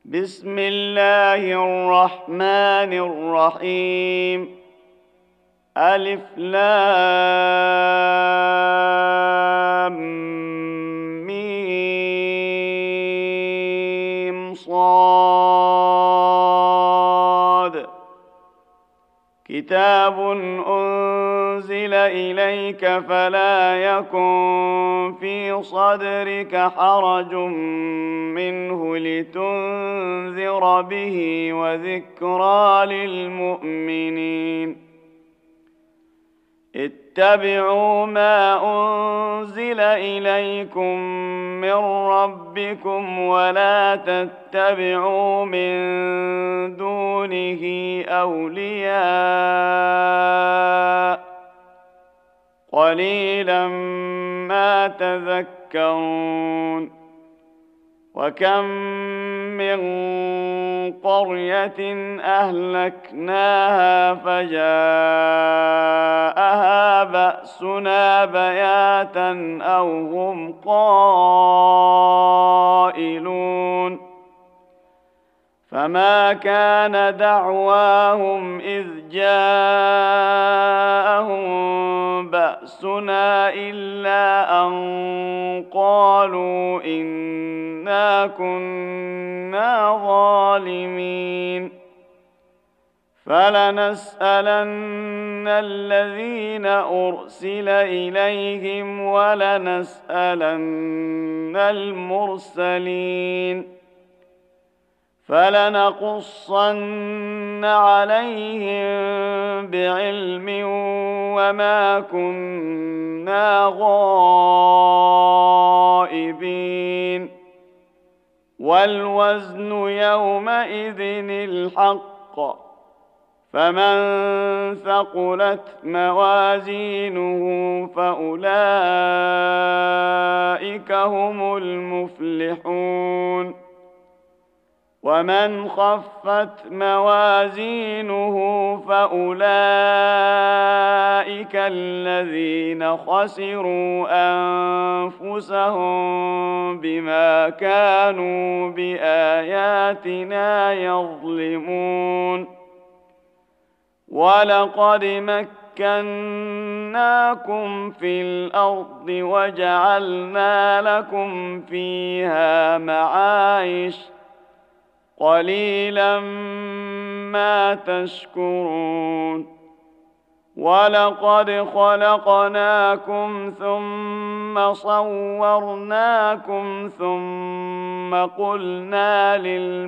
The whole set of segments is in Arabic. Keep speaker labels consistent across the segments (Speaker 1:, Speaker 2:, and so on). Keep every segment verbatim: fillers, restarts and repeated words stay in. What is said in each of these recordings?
Speaker 1: بسم الله الرحمن الرحيم. ألف لام ميم صاد. كتاب أنزل إليك فلا يكن في صدرك حرج منه لتنذر به وذكرى للمؤمنين. اتبعوا ما أنزل إليكم من ربكم ولا تتبعوا من دونه أولياء قليلا ما تذكرون. وكم من قرية أهلكناها فجاءها بأسنا بياتا أو هم قائلون. فما كان دعواهم إذ جاءهم بأسنا إلا أن قالوا إنا كنا ظالمين. فلنسألن الذين أرسل إليهم ولنسألن المرسلين. فلنقصن عليهم بعلم وما كنا غائبين. والوزن يومئذ الحق. فمن ثقلت موازينه فأولئك هم المفلحون. ومن خفت موازينه فأولئك الذين خسروا أنفسهم بما كانوا بآياتنا يظلمون. ولقد مكناكم في الأرض وجعلنا لكم فيها معايش قليلا ما تشكرون. ولقد خلقناكم ثم صورناكم ثم قلنا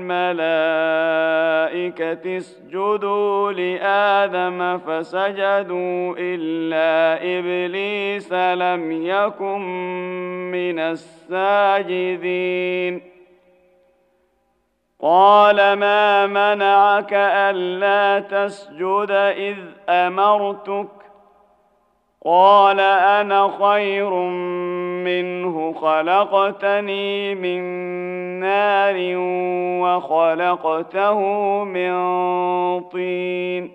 Speaker 1: للملائكة اسجدوا لآدم فسجدوا إلا إبليس لم يكن من الساجدين. قال ما منعك ألا تسجد إذ أمرتك؟ قال أنا خير منه خلقتني من نار وخلقته من طين.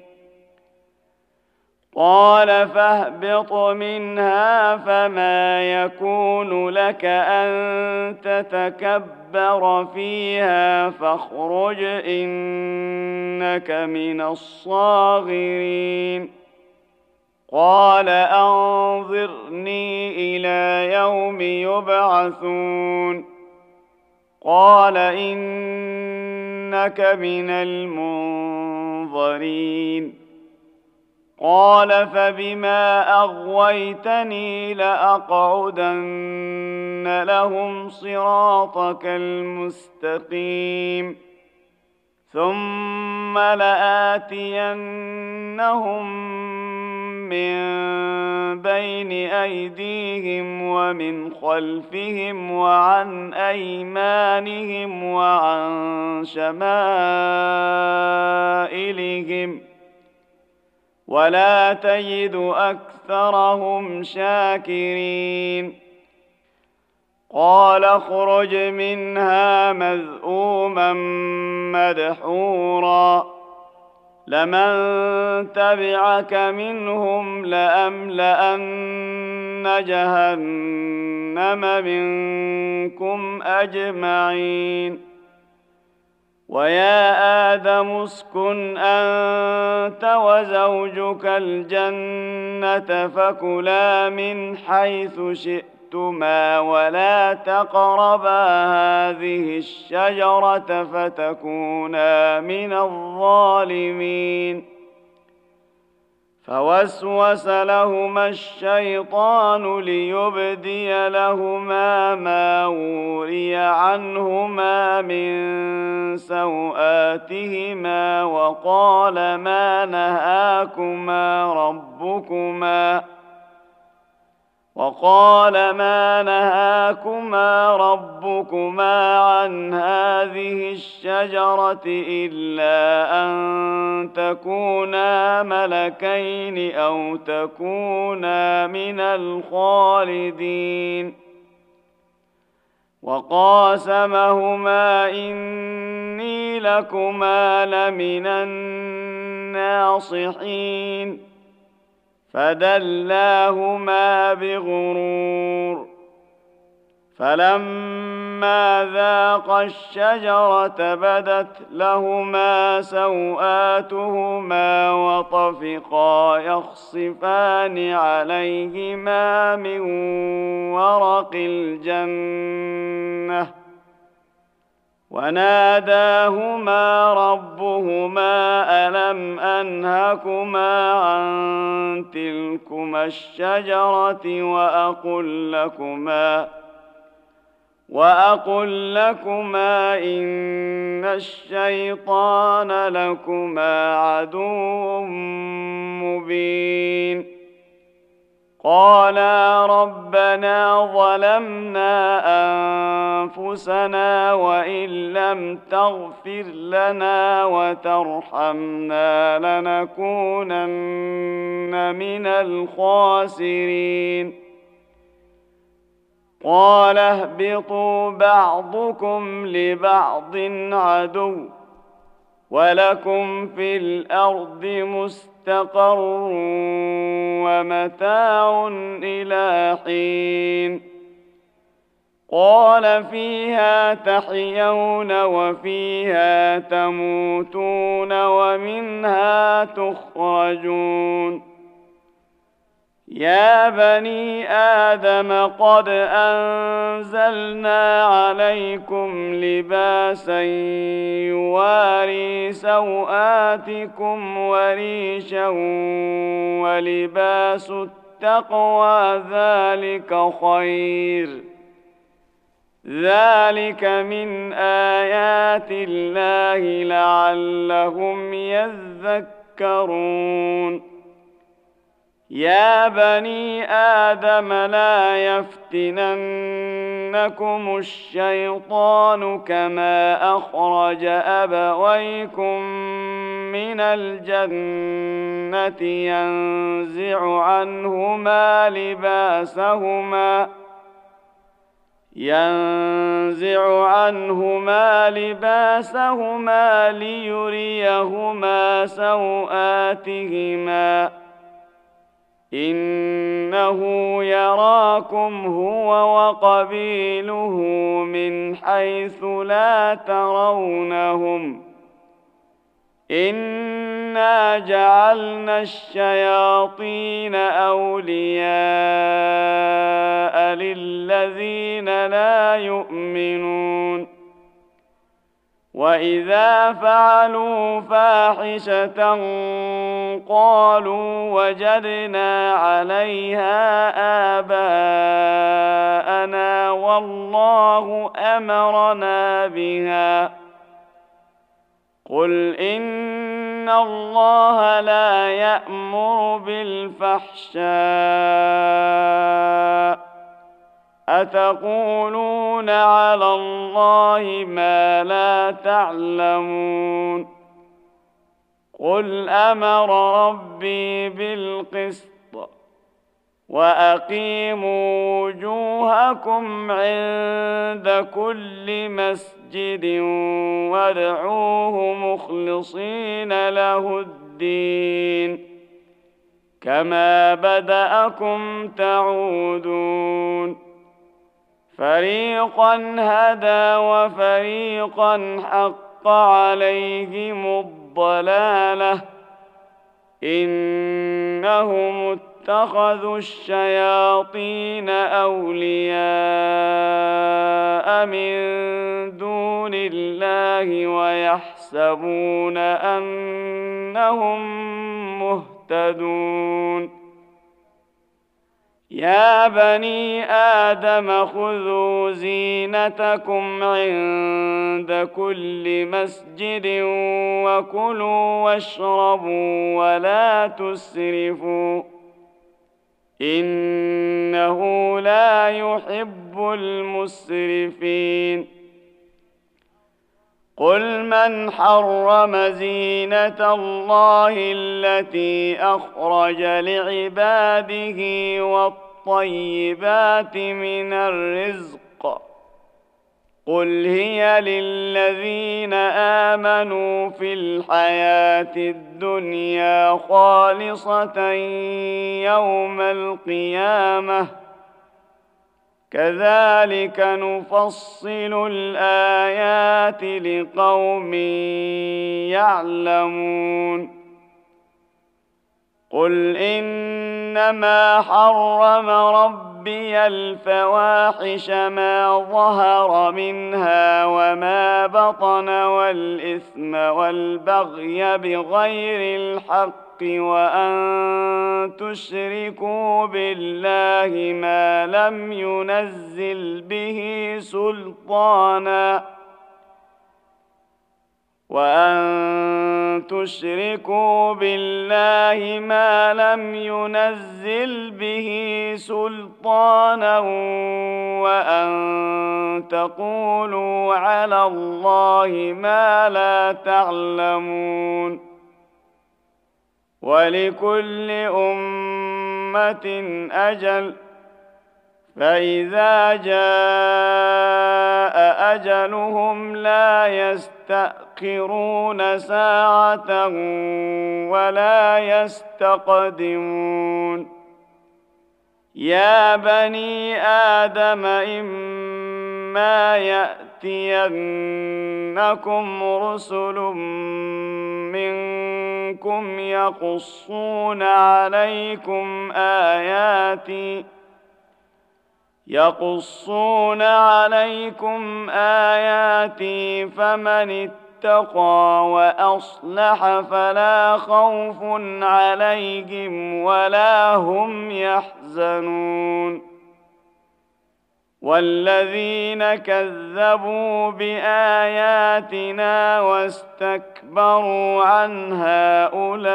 Speaker 1: قال فاهبط منها فما يكون لك أن تتكبر فيها فاخرج إنك من الصاغرين. قال أنظرني إلى يوم يبعثون. قال إنك من المنظرين. قال فبما أغويتني لأقعدن لهم صراطك المستقيم ثم لآتينهم من بين أيديهم ومن خلفهم وعن أيمانهم وعن شمائلهم ولا تجد أكثرهم شاكرين. قال اخرج منها مذءوما مدحورا لمن تبعك منهم لأملأن جهنم منكم أجمعين. ويا آدم اسكن أنت وزوجك الجنة فكلا من حيث شئتما ولا تقربا هذه الشجرة فتكونا من الظالمين. فوسوس لهما الشيطان ليبدي لهما ما وري عنهما من سوآتهما وقال ما نهاكما ربكما وقال ما نهاكما ربكما عن هذه الشجرة إلا أن تكونا ملكين أو تكونا من الخالدين. وقاسمهما إني لكما لمن الناصحين فدلاهما بغرور. فلما ذاقا الشجرة بدت لهما سوآتهما وطفقا يخصفان عليهما من ورق الجنة وناداهما ربهما ألم أنهكما عن تلكما الشجرة وأقل لكما وأقل لكما إن الشيطان لكما عدو مبين. قالا ربنا ظلمنا أنفسنا وإن لم تغفر لنا وترحمنا لنكونن من الخاسرين. قال اهبطوا بعضكم لبعض عدو ولكم في الأرض مستقر ومتاع إلى حين. قال فيها تحيون وفيها تموتون ومنها تخرجون. يا بني آدم قد أنزلنا عليكم لباسا يواري سوآتكم وريشا ولباس التقوى ذلك خير. ذلك من آيات الله لعلهم يذكرون. يا بني آدم لا يفتننكم الشيطان كما أخرج أبويكم من الجنة ينزع عنهما لباسهما ينزع عنهما لباسهما ليريهما سوآتهما إنه يراكم هو وقبيله من حيث لا ترونهم إنا جعلنا الشياطين أولياء للذين لا يؤمنون. وإذا فعلوا فاحشة قالوا وجدنا عليها آباءنا والله أمرنا بها. قل إن الله لا يأمر بالفحشاء أتقولون على الله ما لا تعلمون. قل أمر ربي بالقسط وأقيموا وجوهكم عند كل مسجد وادعوه مخلصين له الدين كما بدأكم تعودون. فريقا هدى وفريقا حق حق عليهم الضلالة إنهم اتخذوا الشياطين أولياء من دون الله ويحسبون أنهم مهتدون يا بني آدم خذوا زينتكم عند كل مسجد وكلوا واشربوا ولا تسرفوا إنه لا يحب المسرفين قل من حرم زينة الله التي أخرج لعباده والطيبات من الرزق قل هي للذين آمنوا في الحياة الدنيا خالصة يوم القيامة كذلك نفصل الآيات لقوم يعلمون قل إنما حرم ربي الفواحش ما ظهر منها وما بطن والإثم والبغي بغير الحق وأن تشركوا بالله ما لم ينزل به سلطانا وأن تشركوا بالله ما لم ينزل به سلطانا وأن تقولوا على الله ما لا تعلمون ولكل أمة أجل فإذا جاء أجلهم لا يستأخرون ساعة ولا يستقدمون يا بني آدم إما يأتينكم رسل منكم يقصون عليكم آياتي يقصون عليكم آياتي فمن اتقى وأصلح فلا خوف عليهم ولا هم يحزنون والذين كذبوا بآياتنا واستكبروا عنها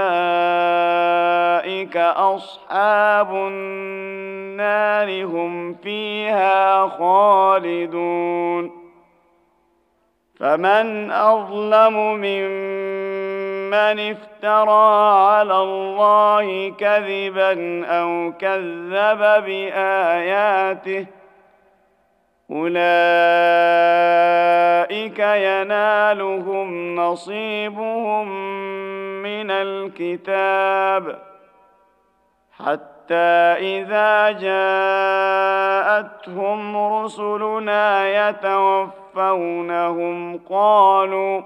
Speaker 1: أولئك أصحاب النار هم فيها خالدون فمن أظلم ممن افترى على الله كذبا أو كذب بآياته أولئك ينالهم نصيبهم من الكتاب حتى إذا جاءتهم رسلنا يتوفونهم قالوا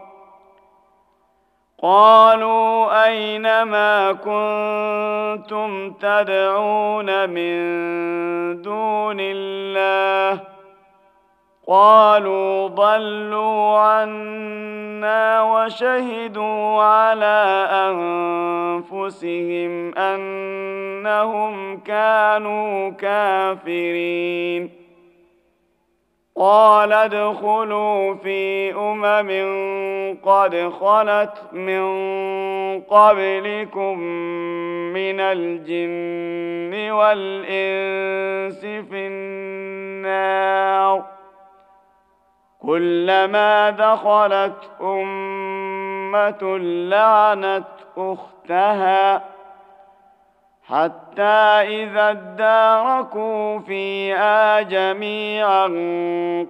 Speaker 1: قالوا أين ما كنتم تدعون من دون الله قالوا ضلوا عنا وشهدوا على أنفسهم أنهم كانوا كافرين قال ادخلوا في أمم قد خلت من قبلكم من الجن والإنس في النار كلما دخلت أمة لعنت أختها حتى إذا اداركوا فيها جميعا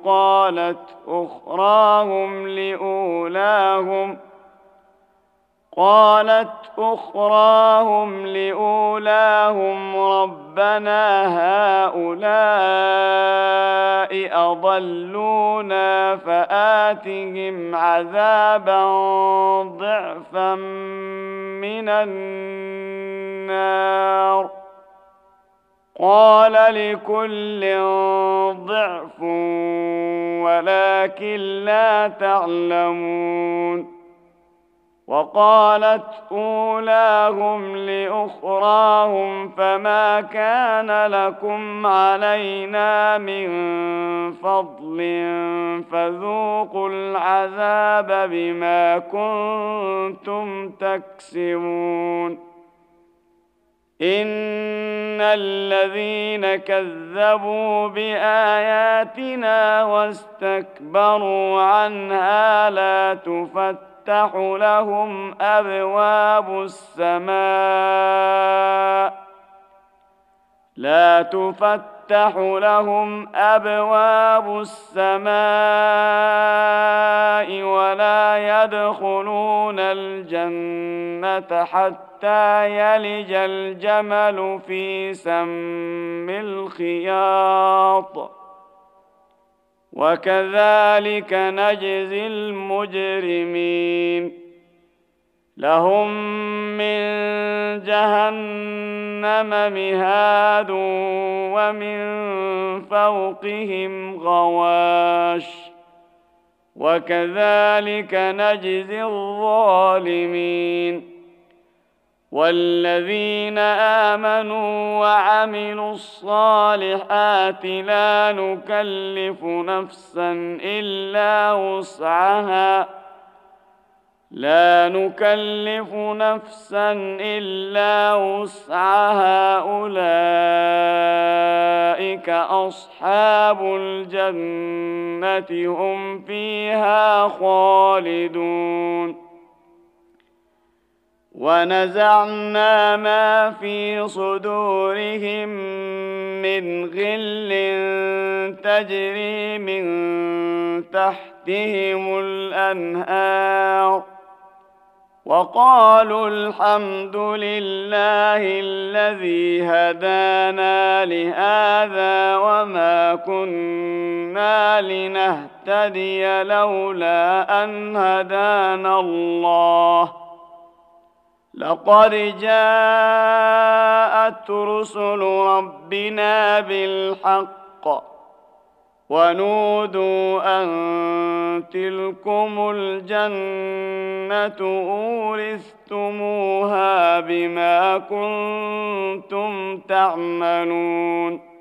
Speaker 1: قالت أخراهم لأولاهم قالت أخراهم لأولاهم ربنا هؤلاء أضلونا فآتهم عذابا ضعفا من النار قال لكل ضعف ولكن لا تعلمون وقالت أولاهم لأخراهم فما كان لكم علينا من فضل فذوقوا العذاب بما كنتم تكسبون إن الذين كذبوا بآياتنا واستكبروا عنها لا تفتح تفتح لهم أبواب السماء لا تفتح لهم أبواب السماء ولا يدخلون الجنة حتى يلج الجمل في سم الخياط وكذلك نجزي المجرمين لهم من جهنم مهاد ومن فوقهم غواش وكذلك نجزي الظالمين والذين آمنوا وعملوا الصالحات لا نكلف نفسا إلا وسعها لا نكلف نفسا إلا وسعها أولئك أصحاب الجنة هم فيها خالدون ونزعنا ما في صدورهم من غل تجري من تحتهم الأنهار وقالوا الحمد لله الذي هدانا لهذا وما كنا لنهتدي لولا أن هدانا الله لقد جاءت رسل ربنا بالحق ونودوا أن تلكم الجنة أورثتموها بما كنتم تعملون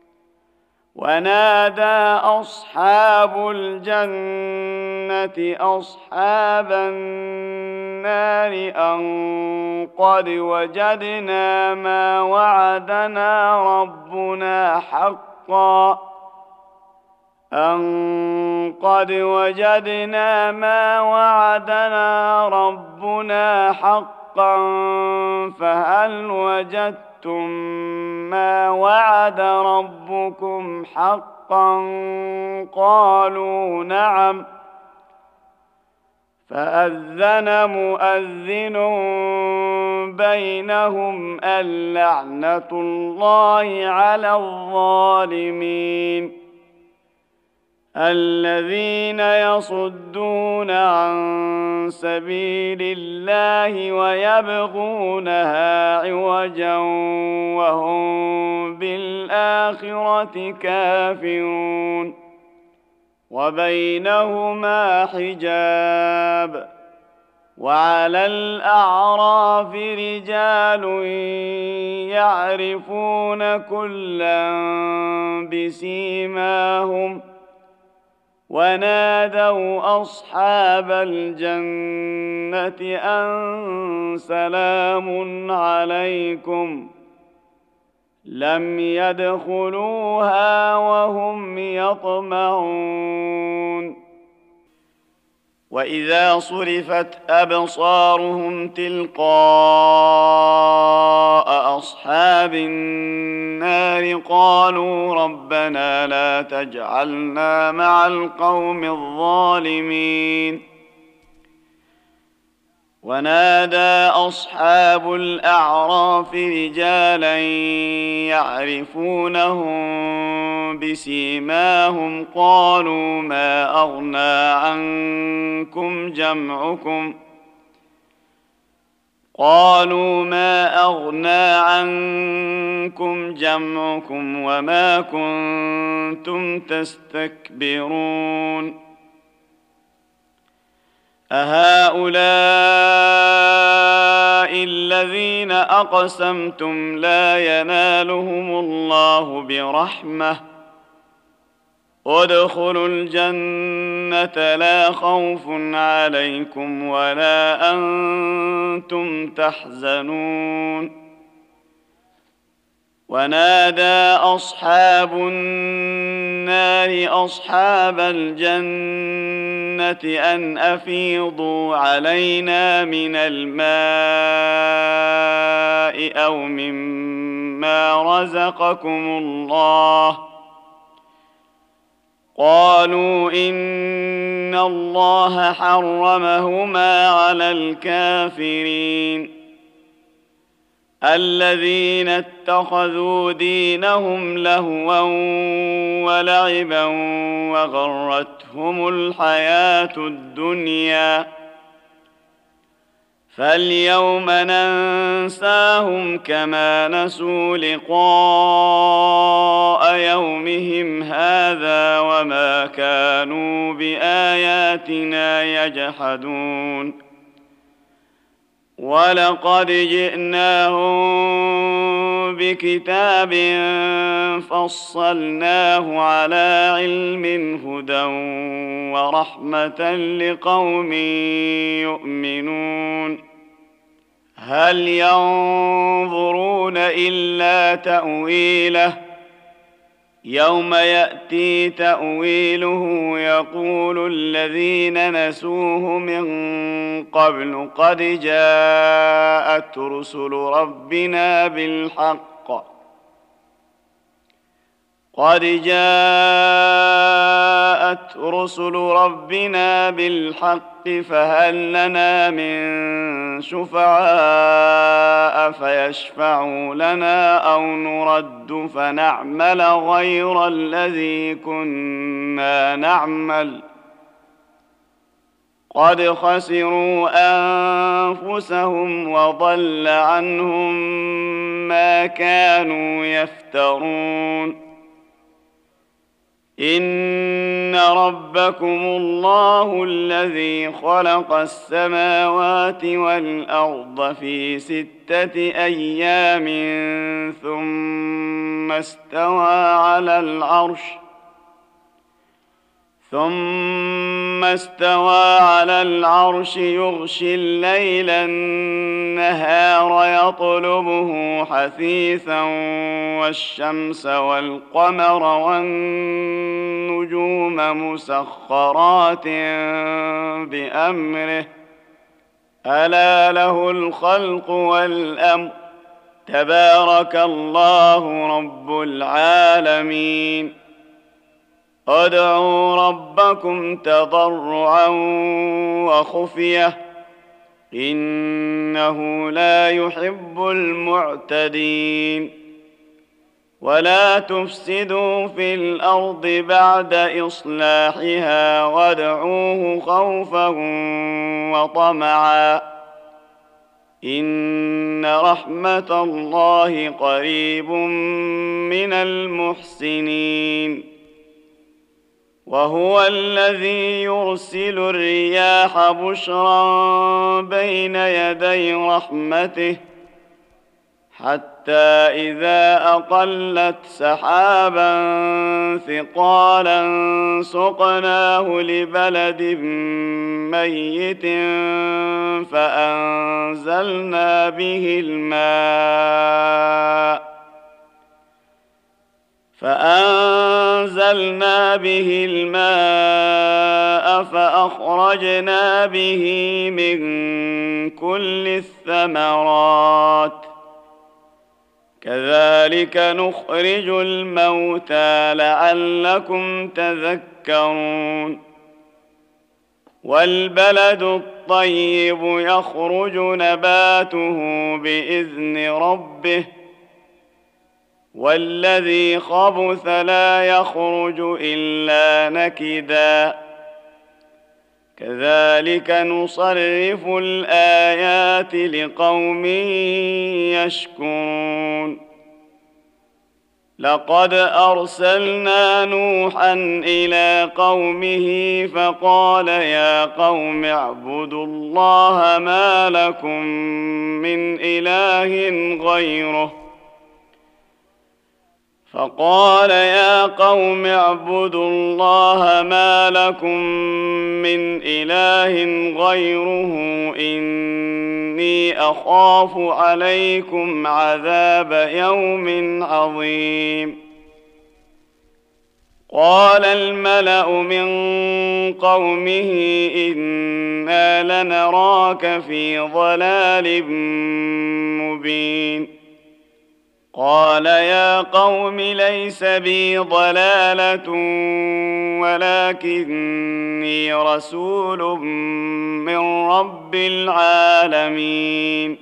Speaker 1: ونادى أصحاب الجنة أصحاب النار أن قد وجدنا ما وعدنا ربنا حقا أن قد وجدنا ما وعدنا ربنا حقا فهل وجدتم ما وعد ربكم حقا قالوا نعم فأذن مؤذن بينهم اللعنة الله على الظالمين الذين يصدون عن سبيل الله ويبغونها عوجا وهم بالآخرة كافرون وبينهما حجاب وعلى الأعراف رجال يعرفون كلا بسيماهم ونادوا أصحاب الجنة أن سلام عليكم لم يدخلوها وهم يطمعون وإذا صرفت أبصارهم تلقاء أصحاب النار قالوا ربنا لا تجعلنا مع القوم الظالمين ونادى أصحاب الأعراف رجالا يعرفونهم بسيماهم قالوا ما أغنى عنكم جمعكم قالوا ما أغنى عنكم جمعكم وما كنتم تستكبرون أهؤلاء الذين أقسمتم لا ينالهم الله برحمة ادخلوا الجنة لا خوف عليكم ولا أنتم تحزنون ونادى أصحاب النار أصحاب الجنة أن أفيضوا علينا من الماء أو مما رزقكم الله قالوا إن الله حرمهما على الكافرين الذين اتخذوا دينهم لهوا ولعبا وغرتهم الحياة الدنيا فاليوم ننساهم كما نسوا لقاء يومهم هذا وما كانوا بآياتنا يجحدون ولقد جئناهم بكتاب فصلناه على علم هدى ورحمة لقوم يؤمنون هل ينظرون إلا تأويله يوم يأتي تأويله يقول الذين نسوه من قبل قد جاءت رسل ربنا بالحق قد جاءت رسل ربنا بالحق فهل لنا من شفعاء فيشفعوا لنا أو نرد فنعمل غير الذي كنا نعمل قد خسروا أنفسهم وضل عنهم ما كانوا يفترون إن ربكم الله الذي خلق السماوات والأرض في ستة أيام ثم استوى على العرش ثم استوى على العرش يغشي الليل النهار يطلبه حثيثا والشمس والقمر والنجوم مسخرات بأمره ألا له الخلق والأمر تبارك الله رب العالمين ادعوا ربكم تضرعا وخفية إنه لا يحب المعتدين ولا تفسدوا في الأرض بعد إصلاحها وادعوه خوفا وطمعا إن رحمة الله قريب من المحسنين وهو الذي يرسل الرياح بشرا بين يدي رحمته حتى إذا أقلت سحابا ثقالا سقناه لبلد ميت فأنزلنا به الماء فأنزلنا به الماء فأخرجنا به من كل الثمرات كذلك نخرج الموتى لعلكم تذكرون والبلد الطيب يخرج نباته بإذن ربه والذي خبث لا يخرج إلا نكدا كذلك نصرف الآيات لقوم يشكرون لقد أرسلنا نوحا إلى قومه فقال يا قوم اعبدوا الله ما لكم من إله غيره فقال يا قوم اعبدوا الله ما لكم من إله غيره إني أخاف عليكم عذاب يوم عظيم قال الملأ من قومه إنا لنراك في ضلال مبين قال يا قوم ليس بي ضلالة ولكني رسول من رب العالمين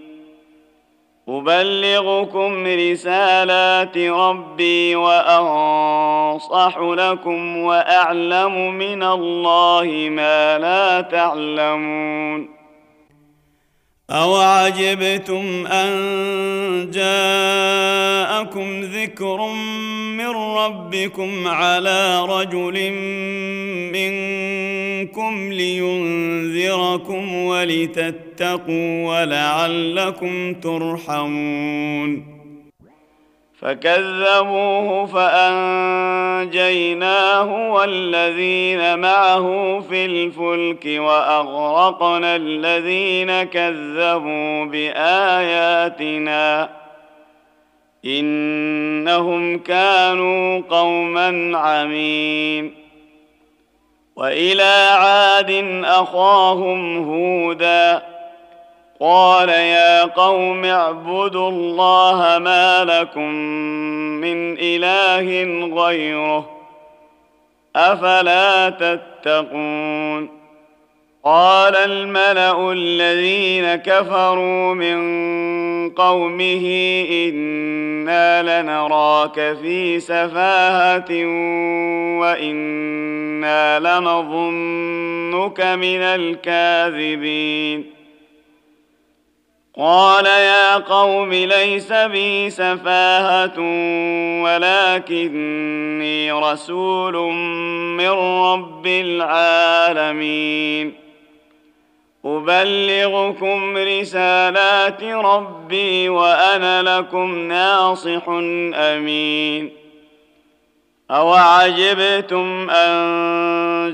Speaker 1: أبلغكم رسالات ربي وأنصح لكم وأعلم من الله ما لا تعلمون أوعجبتم أن جاءكم ذكر من ربكم على رجل منكم لينذركم ولتتقوا ولعلكم ترحمون فكذبوه فأنجيناه والذين معه في الفلك وأغرقنا الذين كذبوا بآياتنا إنهم كانوا قوما عمين وإلى عاد أخاهم هودا قال يا قوم اعبدوا الله ما لكم من إله غيره أفلا تتقون قال الملأ الذين كفروا من قومه إنا لنراك في سفاهة وإنا لنظنك من الكاذبين قال يا قوم ليس بي سفاهة ولكني رسول من رب العالمين أبلغكم رسالات ربي وأنا لكم ناصح أمين أوعجبتم أن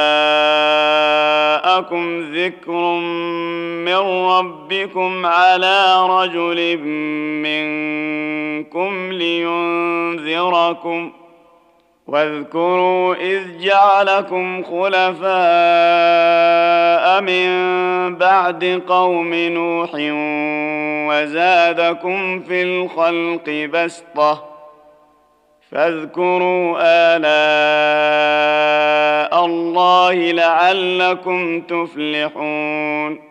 Speaker 1: جاءكم ذكر من ربكم على رجل منكم لينذركم واذكروا إذ جعلكم خلفاء من بعد قوم نوح وزادكم في الخلق بسطة فاذكروا آلاء الله لعلكم تفلحون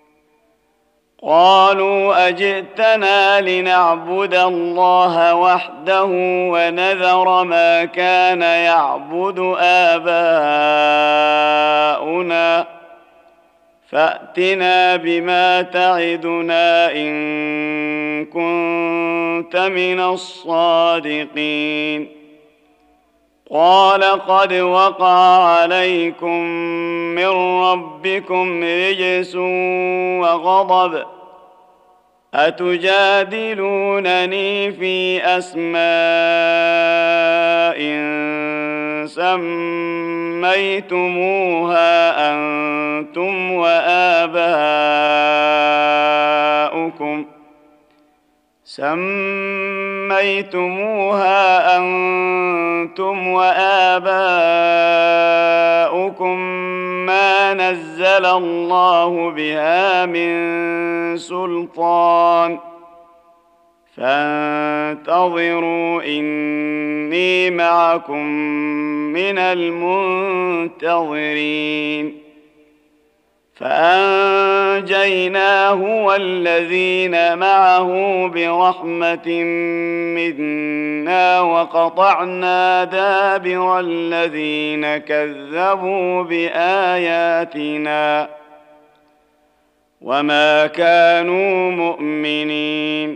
Speaker 1: قالوا أجئتنا لنعبد الله وحده ونذر ما كان يعبد آباؤنا فأتنا بما تعدنا إن كنت من الصادقين قال قد وقع عليكم من ربكم رجس وغضب أتجادلونني في أسماء سميتموها أنتم وآباؤكم سميتموها أنتم وآباؤكم ما نزل الله بها من سلطان فانتظروا إني معكم من المنتظرين فأنجيناه والذين معه برحمة منا وقطعنا دابر الذين كذبوا بآياتنا وما كانوا مؤمنين.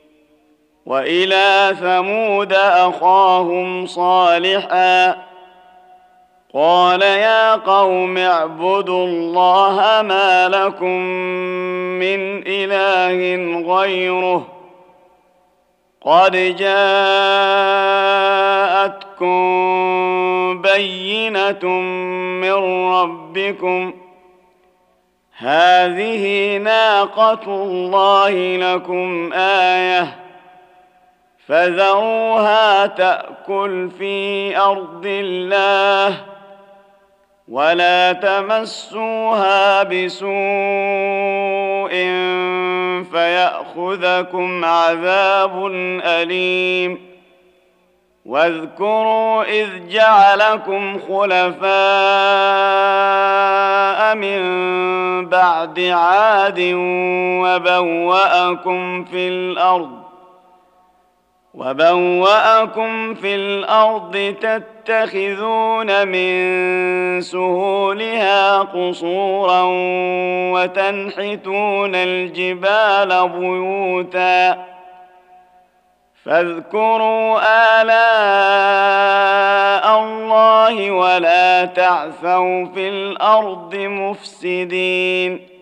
Speaker 1: وإلى ثمود أخاهم صالحا قال يا قوم اعبدوا الله ما لكم من إله غيره قد جاءتكم بينة من ربكم هذه ناقة الله لكم آية فذروها تأكل في أرض الله ولا تمسوها بسوء فيأخذكم عذاب أليم. واذكروا إذ جعلكم خلفاء من بعد عاد وبوأكم في الأرض وبوأكم في الأرض تتخذون من سهولها قصورا وتنحتون الجبال بيوتا فاذكروا آلاء الله ولا تعثوا في الأرض مفسدين.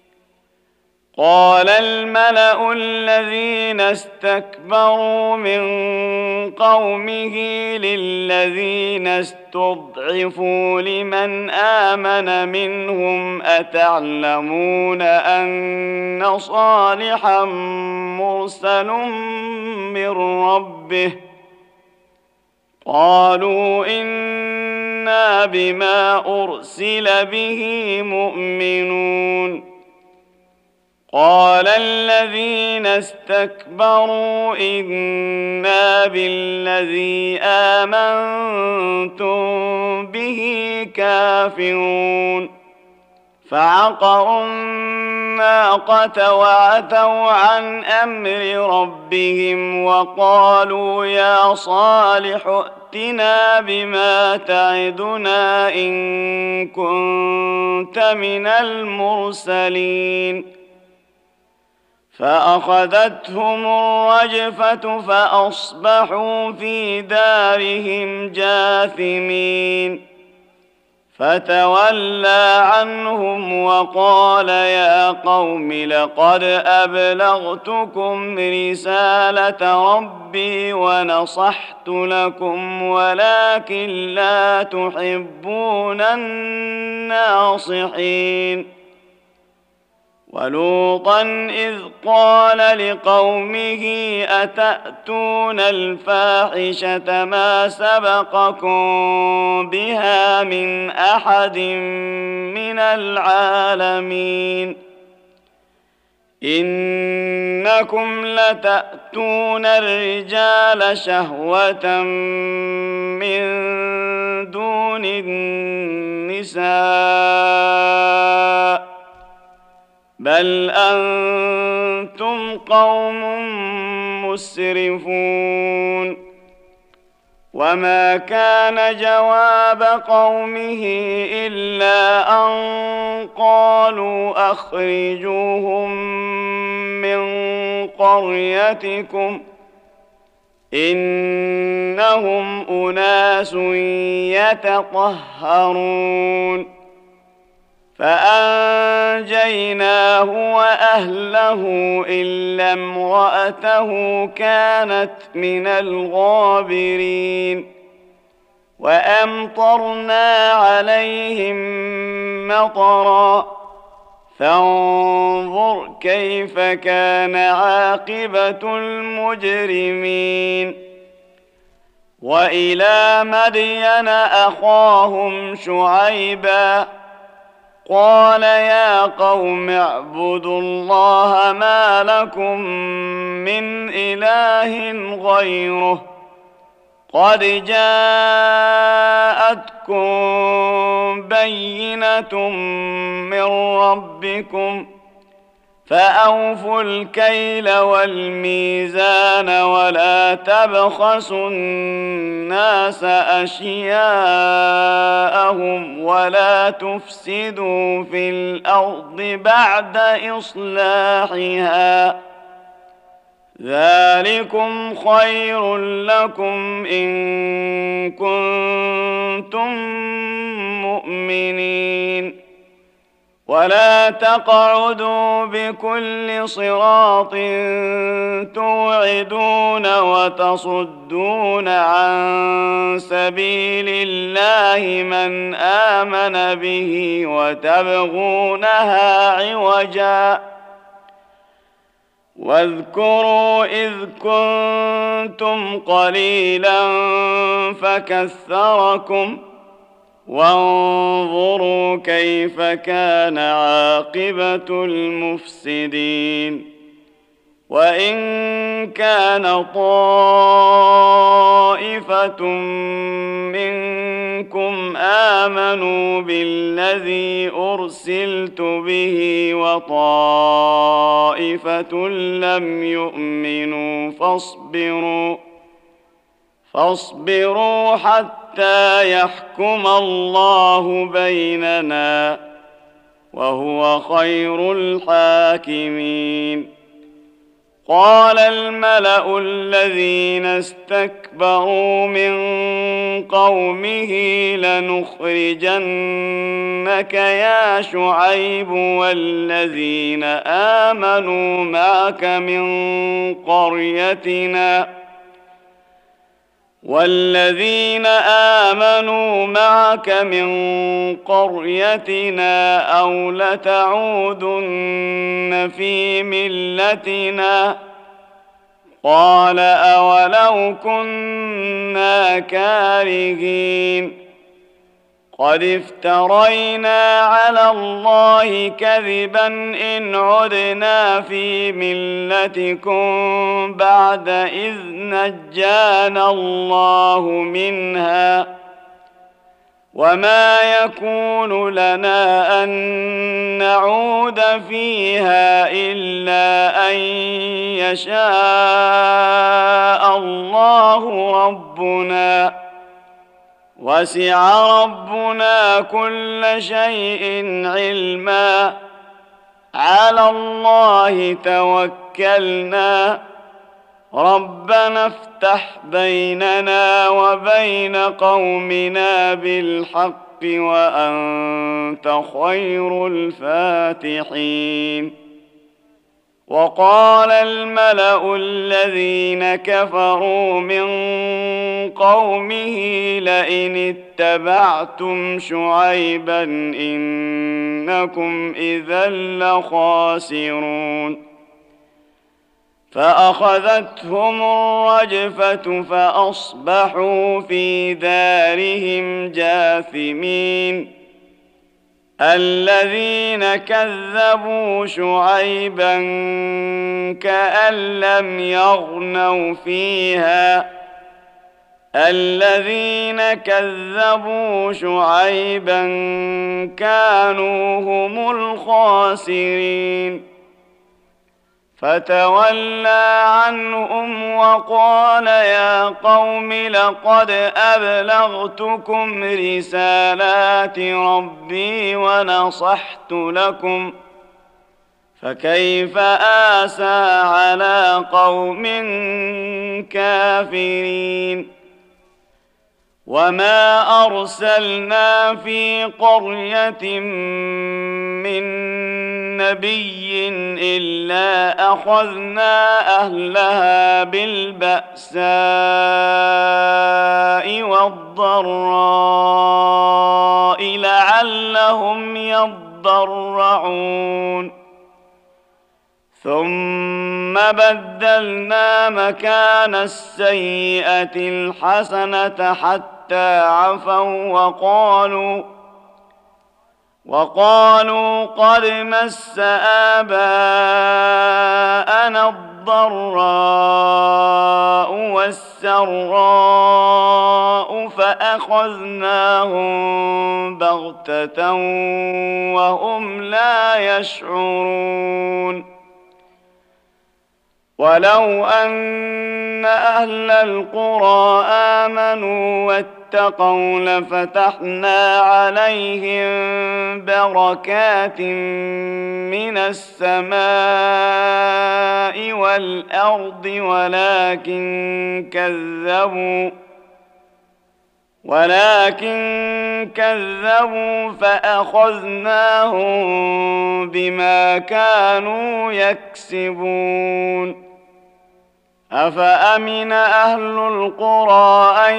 Speaker 1: قال الملأ الذين استكبروا من قومه للذين استضعفوا لمن آمن منهم أتعلمون أن صالحا مرسل من ربه قالوا إنا بما أرسل به مؤمنون. قال الذين استكبروا إنا بالذي آمنتم به كافرون. فعقروا الناقة وعتوا عن أمر ربهم وقالوا يا صالح ائتنا بما تعدنا إن كنت من المرسلين. فأخذتهم الرجفة فأصبحوا في دارهم جاثمين. فتولى عنهم وقال يا قوم لقد أبلغتكم رسالة ربي ونصحت لكم ولكن لا تحبون الناصحين. ولوطا إذ قال لقومه أتأتون الفاحشة ما سبقكم بها من أحد من العالمين إنكم لتأتون الرجال شهوة من دون النساء بل أنتم قوم مسرفون. وما كان جواب قومه إلا أن قالوا أخرجوهم من قريتكم إنهم أناس يتطهرون. فأنجيناه وأهله إلا امرأته كانت من الغابرين. وأمطرنا عليهم مطرا فانظر كيف كان عاقبة المجرمين. وإلى مدين أخاهم شعيبا قال يا قوم اعبدوا الله ما لكم من إله غيره قد جاءتكم بينة من ربكم فأوفوا الكيل والميزان ولا تبخسوا الناس أشياءهم ولا تفسدوا في الأرض بعد إصلاحها ذلكم خير لكم إن كنتم مؤمنين ولا تقعدوا بكل صراط توعدون وتصدون عن سبيل الله من آمن به وتبغونها عوجا واذكروا إذ كنتم قليلا فكثركم وانظروا كيف كان عاقبة المفسدين وإن كان طائفة منكم آمنوا بالذي أرسلت به وطائفة لم يؤمنوا فاصبروا فاصبروا حتى يحكم الله بيننا وهو خير الحاكمين قال الملأ الذين استكبروا من قومه لنخرجنك يا شعيب والذين آمنوا معك من قريتنا والذين آمنوا معك من قريتنا أو لتعودن في ملتنا قال أولو كنا كارهين قد افترينا على الله كذبا إن عدنا في ملتكم بعد إذ نجانا الله منها وما يكون لنا أن نعود فيها إلا أن يشاء الله ربنا وسع ربنا كل شيء علما على الله توكلنا ربنا افتح بيننا وبين قومنا بالحق وأنت خير الفاتحين وقال الملأ الذين كفروا من قومه لئن اتبعتم شعيبا إنكم إذا لخاسرون فأخذتهم الرجفة فأصبحوا في دارهم جاثمين الذين كذبوا شعيبا كأن لم يغنوا فيها الذين كذبوا شعيبا كانوا هم الخاسرين فتولى عنهم وقال يا قوم لقد أبلغتكم رسالات ربي ونصحت لكم فكيف آسى على قوم كافرين وما أرسلنا في قرية من نبي إلا أخذنا أهلها بالبأساء والضراء لعلهم يضرعون ثم بدلنا مكان السيئة الحسنة حتى عفوا وقالوا وقالوا قد مس آباءنا الضراء والسراء فأخذناهم بغتة وهم لا يشعرون ولو أن أهل القرى آمنوا واتقوا لفتحنا عليهم بركات من السماء والأرض ولكن كذبوا ولكن كذبوا فأخذناهم بما كانوا يكسبون أفأمن أهل القرى أن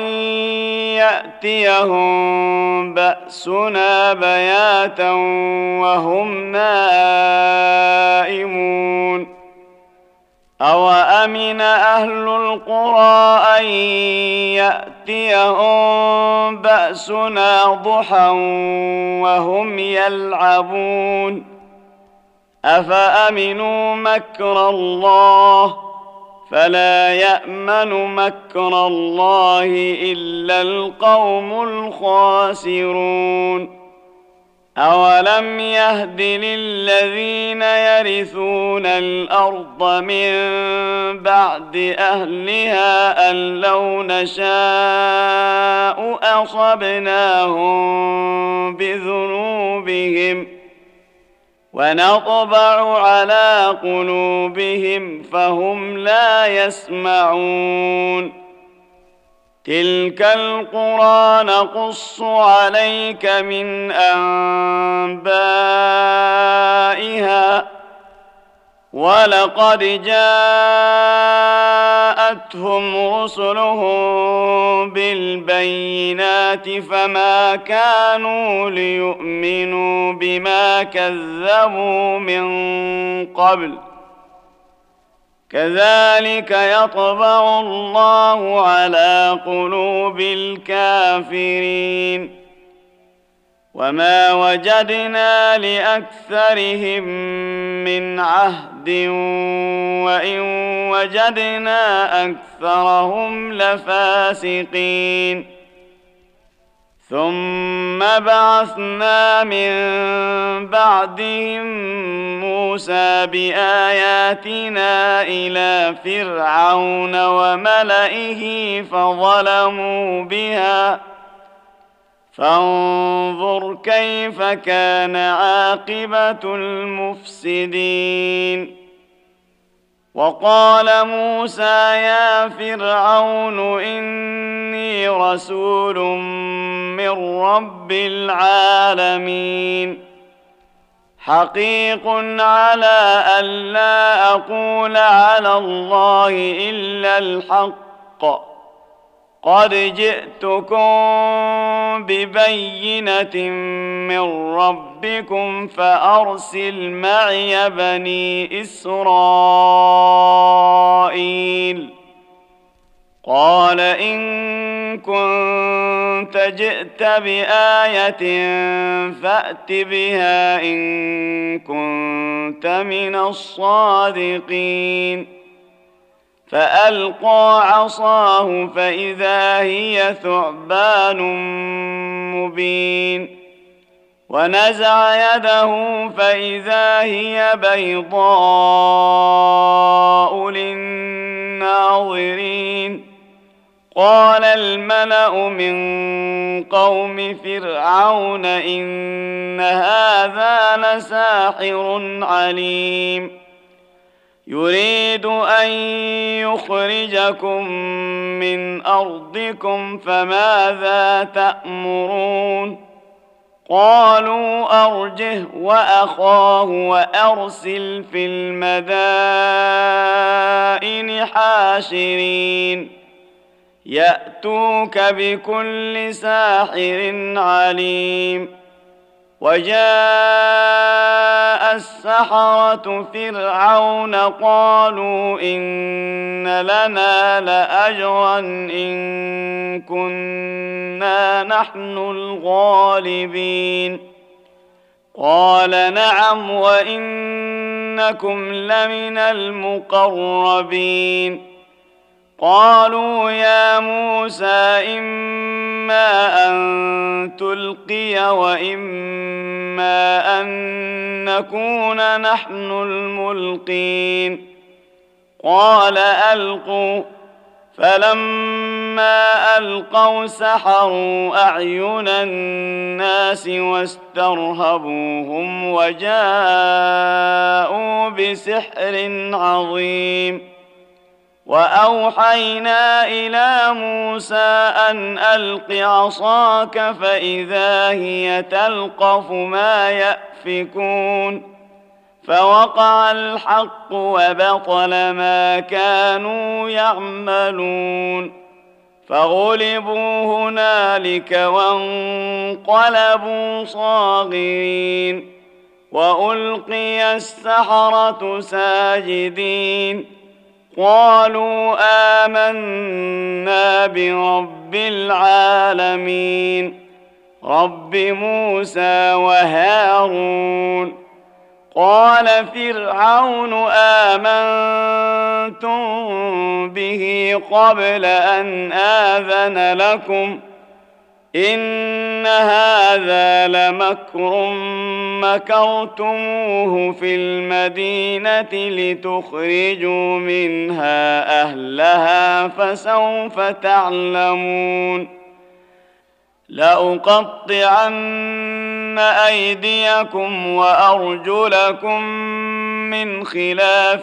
Speaker 1: يأتيهم بأسنا بياتا وهم نائمون أوأمن أهل القرى أن يأتيهم بأسنا ضحى وهم يلعبون أفأمنوا مكر الله فلا يأمن مكر الله إلا القوم الخاسرون أولم يهد للذين يرثون الأرض من بعد أهلها أن لو نشاء أصبناهم بذنوبهم ونطبع على قلوبهم فهم لا يسمعون تلك القرى نقص عليك من أنبائها ولقد جاءتهم رسلهم بالبينات فما كانوا ليؤمنوا بما كذبوا من قبل كذلك يطبع الله على قلوب الكافرين وما وجدنا لأكثرهم من عهد وإن وجدنا أكثرهم لفاسقين ثم بعثنا من بعدهم موسى بآياتنا إلى فرعون وملئه فظلموا بها فانظر كيف كان عاقبة المفسدين وقال موسى يا فرعون إني رسول من رب العالمين حقيق على ألا أقول على الله إلا الحق قد جئتكم ببينة من ربكم فأرسل معي بني إسرائيل قال إن كنت جئت بآية فأت بها إن كنت من الصادقين فألقى عصاه فإذا هي ثعبان مبين ونزع يده فإذا هي بيضاء للناظرين قال الملأ من قوم فرعون إن هذا لساحر عليم يريد أن يخرجكم من أرضكم فماذا تأمرون قالوا أرجه وأخاه وأرسل في المدائن حاشرين يأتوك بكل ساحر عليم وجاء السحرة فرعون قالوا إن لنا لأجرا إن كنا نحن الغالبين قال نعم وإنكم لمن المقربين قالوا يا موسى إما أن تلقي وإما أن نكون نحن الملقين قال ألقوا فلما ألقوا سحروا أعين الناس واسترهبوهم وجاءوا بسحر عظيم وأوحينا إلى موسى أن ألق عصاك فإذا هي تلقف ما يأفكون فوقع الحق وبطل ما كانوا يعملون فغلبوا هنالك وانقلبوا صاغرين وألقي السحرة ساجدين قالوا آمنا برب العالمين رب موسى وهارون قال فرعون آمنتم به قبل أن آذن لكم إن هذا لمكر مكرتموه في المدينة لتخرجوا منها أهلها فسوف تعلمون لأقطعن أيديكم وأرجلكم من خلاف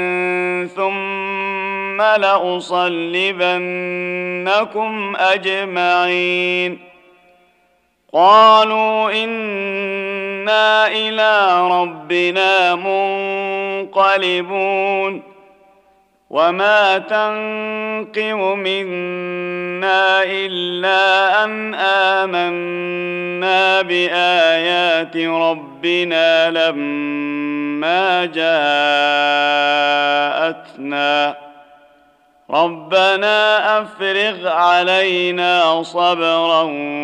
Speaker 1: ثم لأصلبنكم أجمعين قالوا إنا إلى ربنا منقلبون وما تنقم منا إلا أن آمنا بآيات ربنا لما جاءتنا ربنا أفرغ علينا صبرا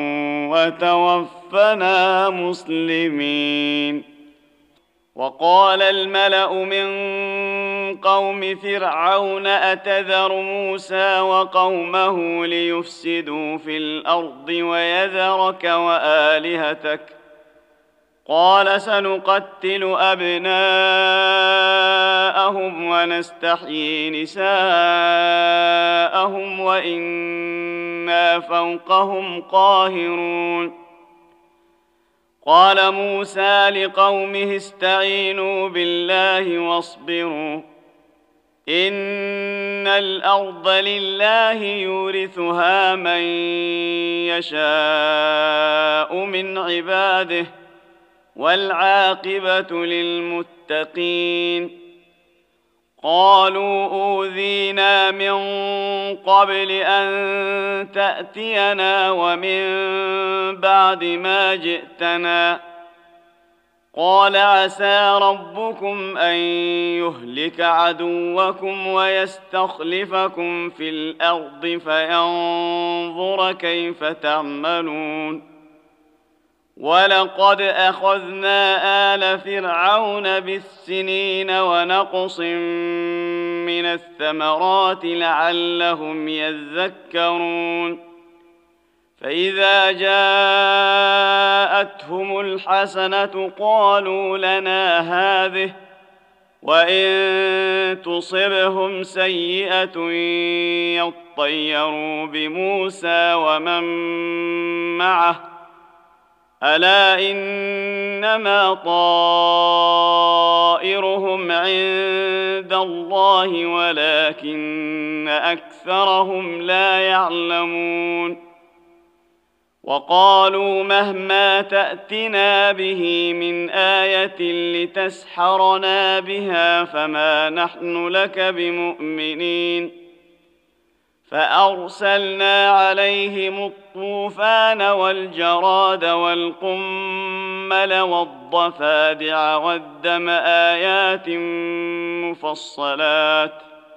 Speaker 1: وتوفنا مسلمين وقال الملأ من قوم فرعون أتذر موسى وقومه ليفسدوا في الأرض ويذرك وآلهتك قال سنقتل أبناءهم ونستحيي نساءهم وإنا فوقهم قاهرون قال موسى لقومه استعينوا بالله واصبروا إن الأرض لله يورثها من يشاء من عباده والعاقبة للمتقين قالوا أوذينا من قبل أن تأتينا ومن بعد ما جئتنا قال عسى ربكم أن يهلك عدوكم ويستخلفكم في الأرض فينظر كيف تعملون ولقد أخذنا آل فرعون بالسنين ونقص من الثمرات لعلهم يذكرون فإذا جاءتهم الحسنة قالوا لنا هذه وإن تصبهم سيئة يطيروا بموسى ومن معه ألا إنما طائرهم عند الله ولكن أكثرهم لا يعلمون وقالوا مهما تأتنا به من آية لتسحرنا بها فما نحن لك بمؤمنين فأرسلنا عليهم الطوفان والجراد والقمل والضفادع والدم آيات مفصلات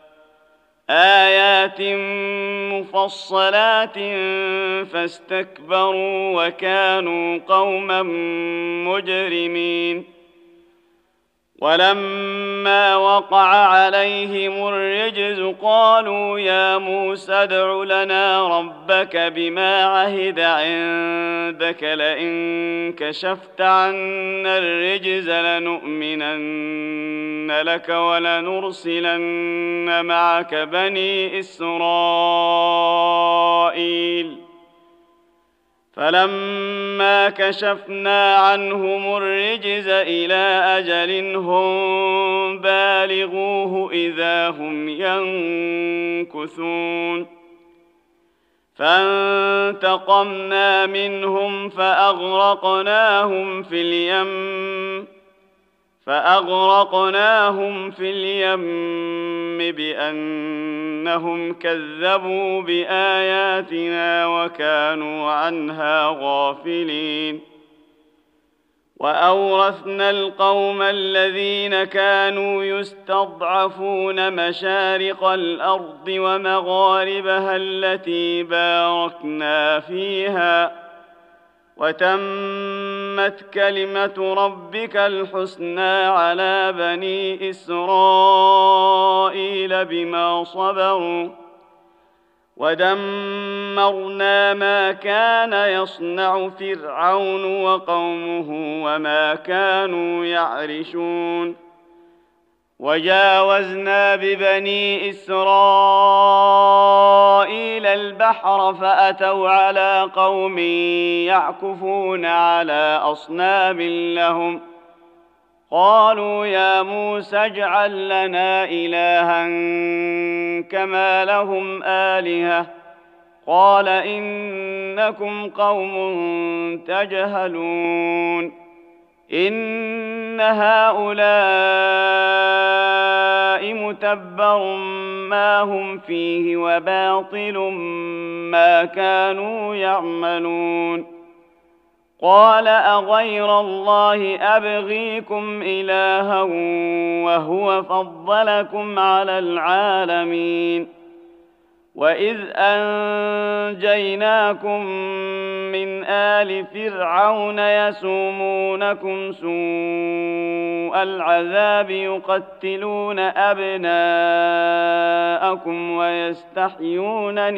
Speaker 1: آيات مفصلات فاستكبروا وكانوا قوما مجرمين ولما فلما وقع عليهم الرجز قالوا يا موسى ادع لنا ربك بما عهد عندك لئن كشفت عنا الرجز لنؤمنن لك ولنرسلن معك بني إسرائيل فلما كشفنا عنهم الرجز إلى أجل هم بالغوه إذا هم ينكثون فانتقمنا منهم فأغرقناهم في اليم فأغرقناهم في اليم بأنهم كذبوا بآياتنا وكانوا عنها غافلين وأورثنا القوم الذين كانوا يستضعفون مشارق الأرض ومغاربها التي باركنا فيها وتمت كلمة ربك الحسنى على بني إسرائيل بما صبروا ودمرنا ما كان يصنع فرعون وقومه وما كانوا يعرشون وجاوزنا ببني إسرائيل البحر فأتوا على قوم يعكفون على أصنام لهم قالوا يا موسى اجعل لنا إلها كما لهم آلهة قال إنكم قوم تجهلون إن هؤلاء متبر ما هم فيه وباطل ما كانوا يعملون قال أغير الله أبغيكم إلها وهو فضلكم على العالمين وإذ أنجيناكم من آل فرعون يسومونكم سوء العذاب يقتلون أبناءكم ويستحيون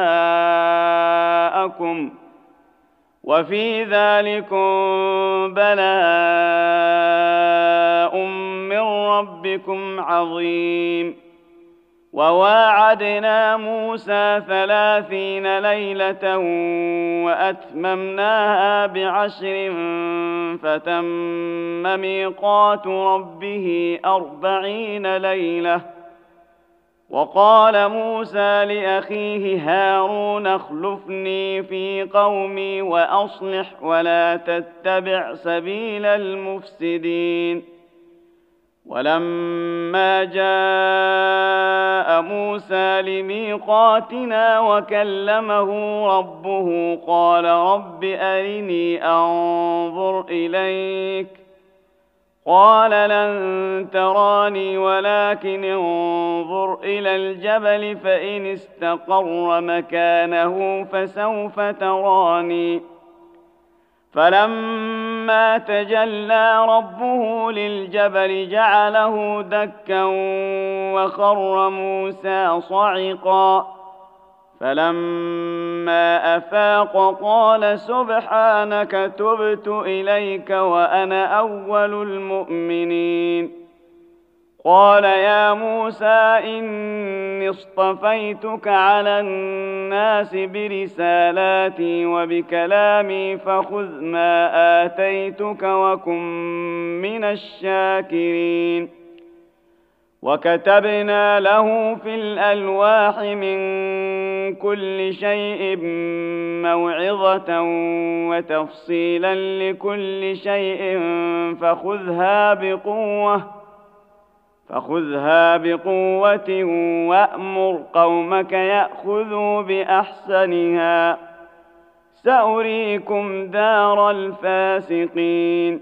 Speaker 1: نساءكم وفي ذلكم بلاء من ربكم عظيم وواعدنا موسى ثلاثين ليلة وأتممناها بعشر فتم ميقات ربه أربعين ليلة وقال موسى لأخيه هارون اخلفني في قومي وأصلح ولا تتبع سبيل المفسدين ولما جاء موسى لميقاتنا وكلمه ربه قال رب أرني أنظر إليك قال لن تراني ولكن انظر إلى الجبل فإن استقر مكانه فسوف تراني فلما تجلى ربه للجبل جعله دكا وخر موسى صعقا فلما أفاق قال سبحانك تبت إليك وأنا أول المؤمنين قال يا موسى إني اصطفيتك على الناس برسالاتي وبكلامي فخذ ما آتيتك وكن من الشاكرين وكتبنا له في الألواح من كل شيء موعظة وتفصيلا لكل شيء فخذها بقوة فخذها بقوة وأمر قومك يأخذوا بأحسنها سأريكم دار الفاسقين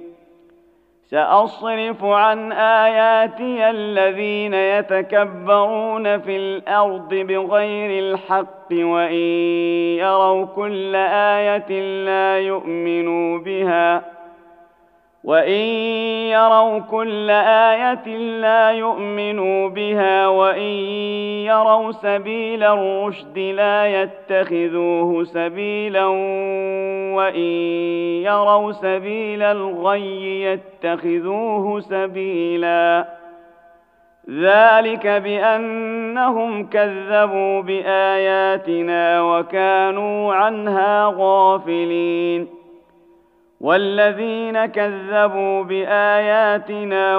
Speaker 1: سأصرف عن آياتي الذين يتكبرون في الأرض بغير الحق وإن يروا كل آية لا يؤمنوا بها وإن يروا كل آية لا يؤمنوا بها وإن يروا سبيل الرشد لا يتخذوه سبيلا وإن يروا سبيل الغي يتخذوه سبيلا ذلك بأنهم كذبوا بآياتنا وكانوا عنها غافلين والذين كذبوا بآياتنا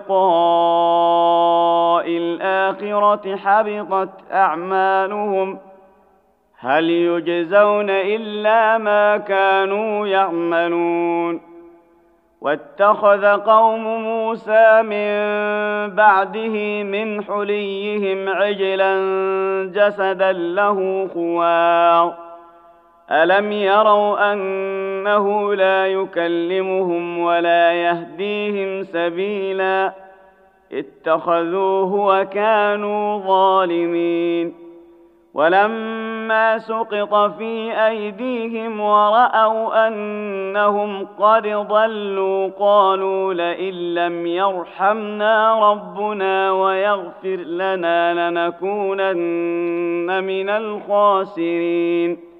Speaker 1: ولقاء الآخرة حبطت أعمالهم هل يجزون إلا ما كانوا يعملون واتخذ قوم موسى من بعده من حليهم عجلا جسدا له خوار ألم يروا أنه لا يكلمهم ولا يهديهم سبيلا اتخذوه وكانوا ظالمين ولما سقط في أيديهم ورأوا أنهم قد ضلوا قالوا لئن لم يرحمنا ربنا ويغفر لنا لنكونن من الخاسرين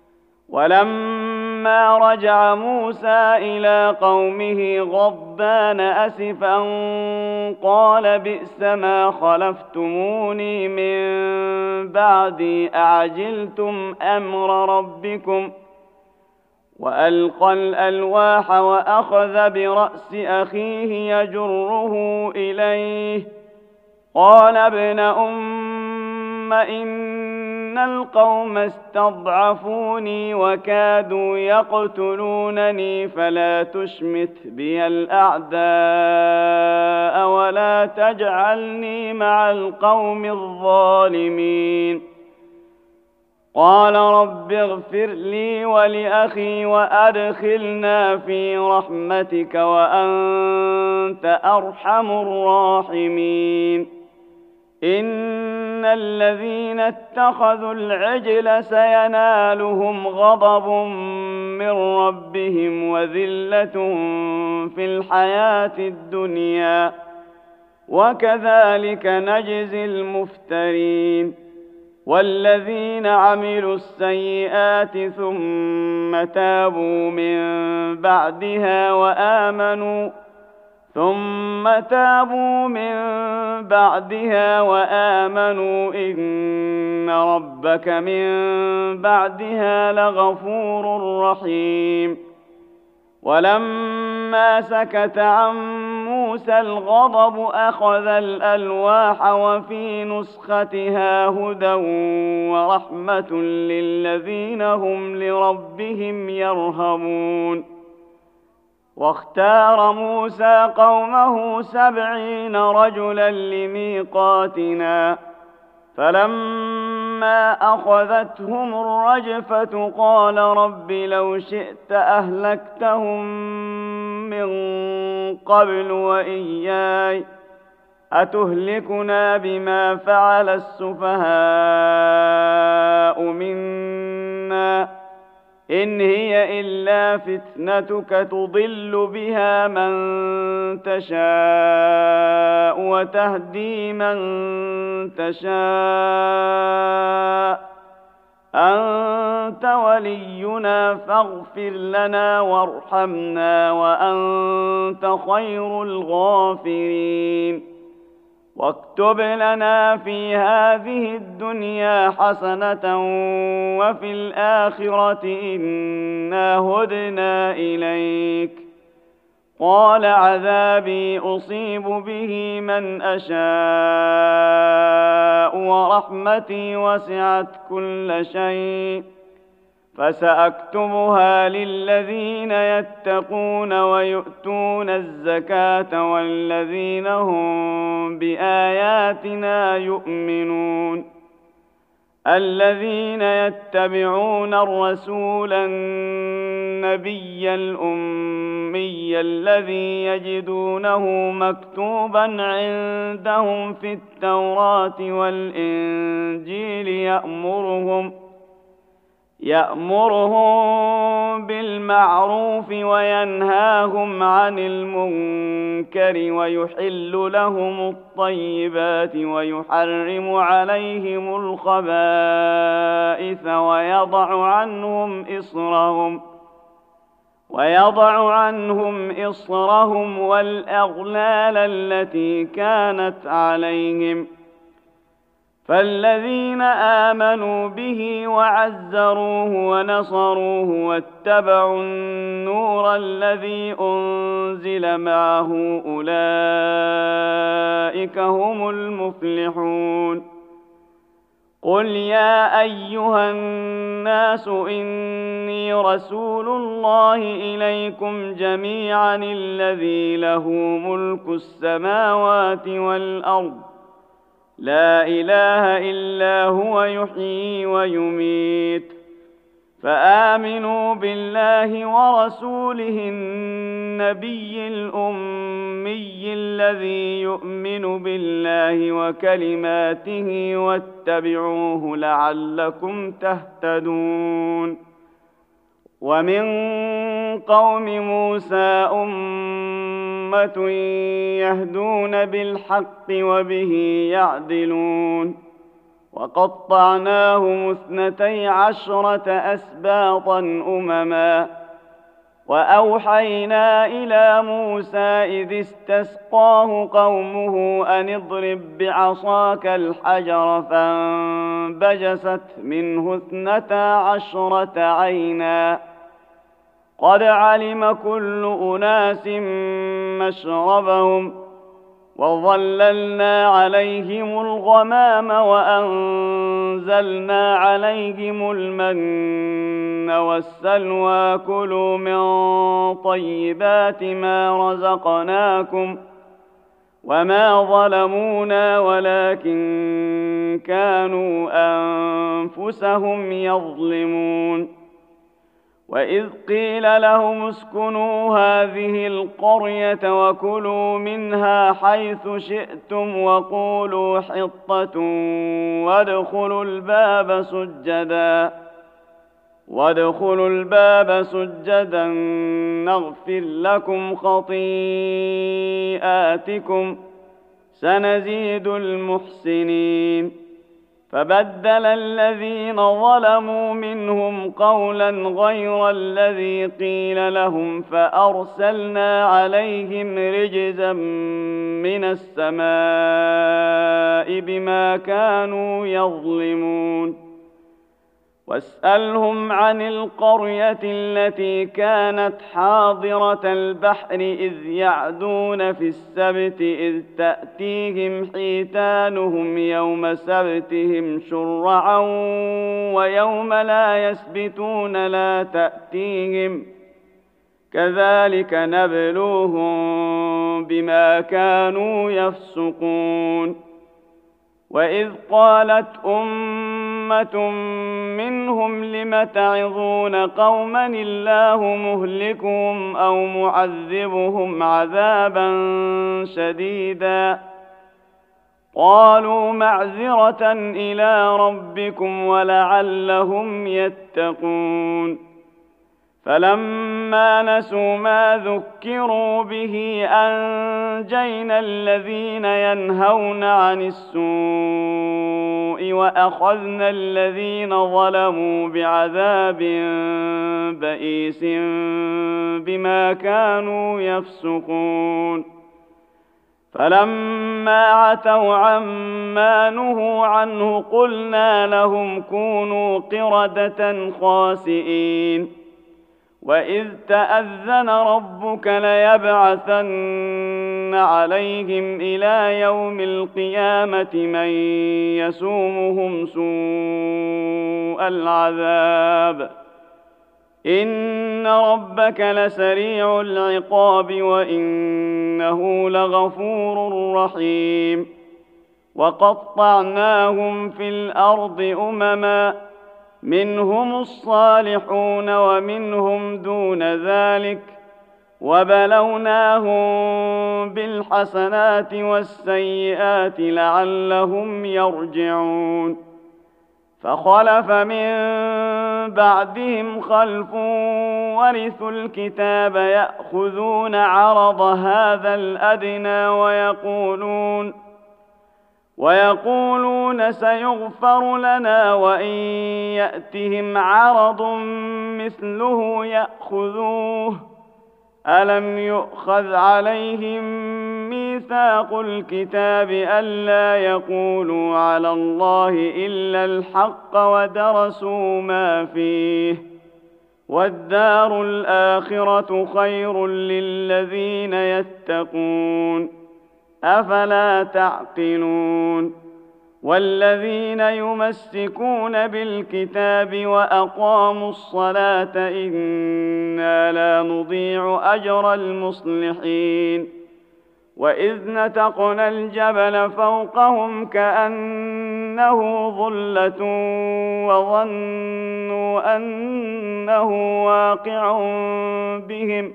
Speaker 1: ولما رجع موسى إلى قومه غضبان أسفا قال بئس ما خلفتموني من بعدي أعجلتم أمر ربكم وألقى الألواح وأخذ برأس أخيه يجره إليه قال ابن أم إن القوم استضعفوني وكادوا يقتلونني فلا تشمت بي الأعداء ولا تجعلني مع القوم الظالمين قال رب اغفر لي ولأخي وأدخلنا في رحمتك وأنت أرحم الراحمين إن الذين اتخذوا العجل سينالهم غضب من ربهم وذلة في الحياة الدنيا وكذلك نجزي المفترين والذين عملوا السيئات ثم تابوا من بعدها وآمنوا ثم تابوا من بعدها وآمنوا إن ربك من بعدها لغفور رحيم ولما سكت عن موسى الغضب أخذ الألواح وفي نسختها هدى ورحمة للذين هم لربهم يرهبون واختار موسى قومه سبعين رجلا لميقاتنا فلما أخذتهم الرجفة قال رب لو شئت أهلكتهم من قبل وإياي أتهلكنا بما فعل السفهاء منا إن هي إلا فتنتك تضل بها من تشاء وتهدي من تشاء أنت ولينا فاغفر لنا وارحمنا وأنت خير الغافرين واكتب لنا في هذه الدنيا حسنة وفي الآخرة إنا هدنا إليك قال عذابي أصيب به من أشاء ورحمتي وسعت كل شيء فسأكتبها للذين يتقون ويؤتون الزكاة والذين هم بآياتنا يؤمنون الذين يتبعون الرسول النبي الأمي الذي يجدونه مكتوبا عندهم في التوراة والإنجيل يأمرهم يأمرهم بالمعروف وينهاهم عن المنكر ويحل لهم الطيبات ويحرم عليهم الخبائث ويضع عنهم إصرهم ويضع عنهم إصرهم والأغلال التي كانت عليهم فالذين آمنوا به وعزروه ونصروه واتبعوا النور الذي أنزل معه أولئك هم المفلحون قل يا أيها الناس إني رسول الله إليكم جميعا الذي له ملك السماوات والأرض لا إله إلا هو يحيي ويميت فآمنوا بالله ورسوله النبي الأمي الذي يؤمن بالله وكلماته واتبعوه لعلكم تهتدون ومن قوم موسى أمة يهدون بالحق وبه يعدلون وقطعناهم اثنتي عشرة أسباطا أمما وأوحينا إلى موسى إذ استسقاه قومه أن اضرب بعصاك الحجر فانبجست منه اثنتا عشرة عينا قد علم كل أناس مشربهم وظللنا عليهم الغمام وأنزلنا عليهم المن والسلوى كلوا من طيبات ما رزقناكم وما ظلمونا ولكن كانوا أنفسهم يظلمون وإذ قيل لهم اسكنوا هذه القرية وكلوا منها حيث شئتم وقولوا حطة وادخلوا الباب سجدا وادخلوا الباب سجدا نغفر لكم خطيئاتكم سنزيد المحسنين فبدل الذين ظلموا منهم قولا غير الذي قيل لهم فأرسلنا عليهم رجزا من السماء بما كانوا يظلمون واسألهم عن القرية التي كانت حاضرة البحر إذ يعدون في السبت إذ تأتيهم حيتانهم يوم سبتهم شرعا ويوم لا يسبتون لا تأتيهم كذلك نبلوهم بما كانوا يفسقون وإذ قالت أمة منهم لم تعظون قوما الله مهلكهم أو معذبهم عذابا شديدا قالوا معذرة إلى ربكم ولعلهم يتقون فلما نسوا ما ذكروا به أنجينا الذين ينهون عن السوء وأخذنا الذين ظلموا بعذاب بئيس بما كانوا يفسقون فلما عتوا عما نهوا عنه قلنا لهم كونوا قردة خاسئين وإذ تأذن ربك ليبعثن عليهم إلى يوم القيامة من يسومهم سوء العذاب إن ربك لسريع العقاب وإنه لغفور رحيم وقطعناهم في الأرض أمما منهم الصالحون ومنهم دون ذلك وبلوناهم بالحسنات والسيئات لعلهم يرجعون فخلف من بعدهم خلف ورثوا الكتاب يأخذون عرض هذا الأدنى ويقولون ويقولون سيغفر لنا وإن يأتهم عرض مثله يأخذوه ألم يؤخذ عليهم ميثاق الكتاب ألا يقولوا على الله إلا الحق ودرسوا ما فيه والدار الآخرة خير للذين يتقون أفلا تعقلون والذين يمسكون بالكتاب وأقاموا الصلاة إنا لا نضيع أجر المصلحين وإذ نتقنا الجبل فوقهم كأنه ظلة وظنوا أنه واقع بهم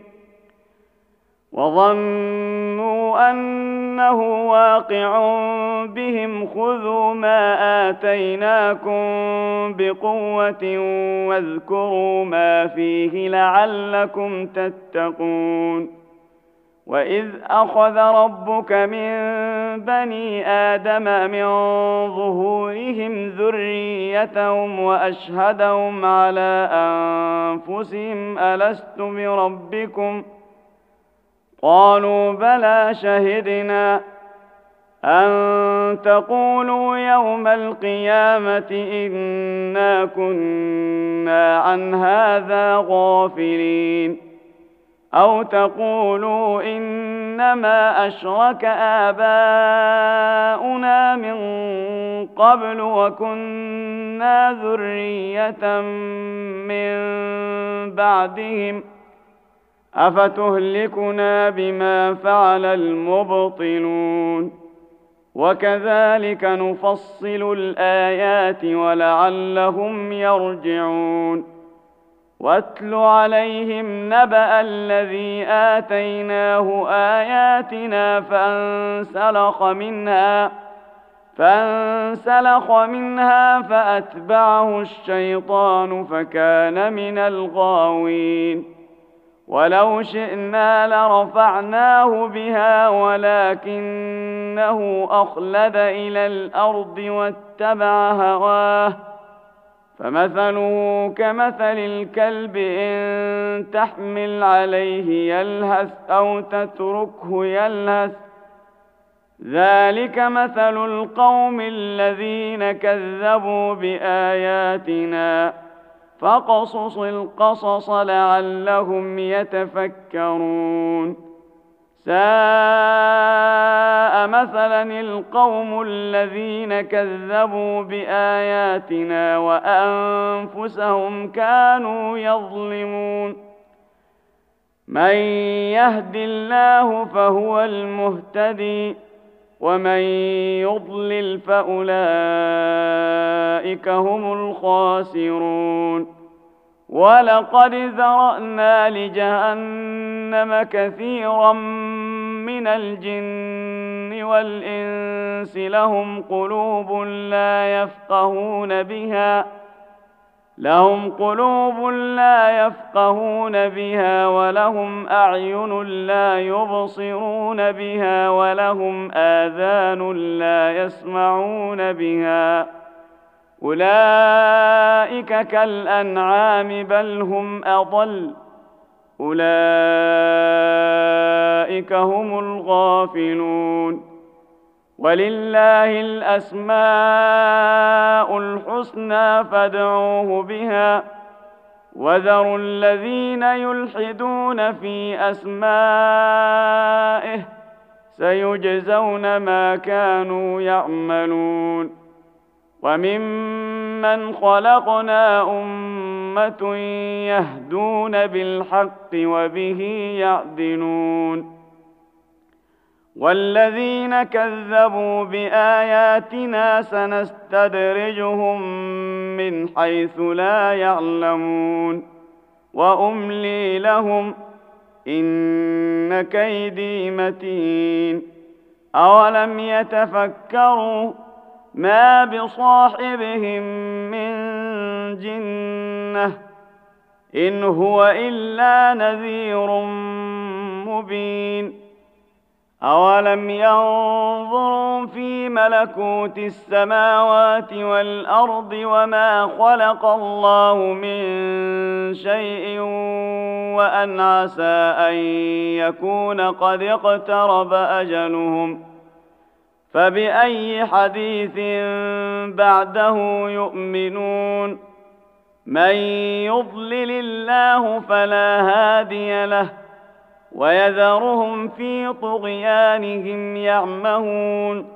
Speaker 1: وظنوا أنه واقع بهم خذوا ما آتيناكم بقوة واذكروا ما فيه لعلكم تتقون وإذ أخذ ربك من بني آدم من ظهورهم ذريتهم وأشهدهم على أنفسهم ألست بربكم قالوا بلى شهدنا أن تقولوا يوم القيامة إنا كنا عن هذا غافلين أو تقولوا إنما أشرك آباؤنا من قبل وكنا ذرية من بعدهم أفتهلكنا بما فعل المبطلون وكذلك نفصل الآيات ولعلهم يرجعون واتل عليهم نبأ الذي آتيناه آياتنا فانسلخ منها فانسلخ منها فأتبعه الشيطان فكان من الغاوين ولو شئنا لرفعناه بها ولكنه أخلد إلى الأرض واتبع هواه فمثله كمثل الكلب إن تحمل عليه يلهث أو تتركه يلهث ذلك مثل القوم الذين كذبوا بآياتنا فاقصص القصص لعلهم يتفكرون ساء مثلا القوم الذين كذبوا بآياتنا وأنفسهم كانوا يظلمون من يهد الله فهو المهتدي ومن يضلل فأولئك هم الخاسرون ولقد ذرأنا لجهنم كثيرا من الجن والإنس لهم قلوب لا يفقهون بها لهم قلوب لا يفقهون بها ولهم أعين لا يبصرون بها ولهم آذان لا يسمعون بها أولئك كالأنعام بل هم أضل أولئك هم الغافلون ولله الأسماء الحسنى فادعوه بها وذروا الذين يلحدون في أسمائه سيجزون ما كانوا يعملون وممن خلقنا أمة يهدون بالحق وبه يعدلون والذين كذبوا بآياتنا سنستدرجهم من حيث لا يعلمون وأملي لهم إن كيدي متين أولم يتفكروا ما بصاحبهم من جنة إن هو إلا نذير مبين. أولم ينظروا في ملكوت السماوات والأرض وما خلق الله من شيء وأن عسى أن يكون قد اقترب أجلهم فبأي حديث بعده يؤمنون. من يضلل الله فلا هادي له ويذرهم في طغيانهم يعمهون.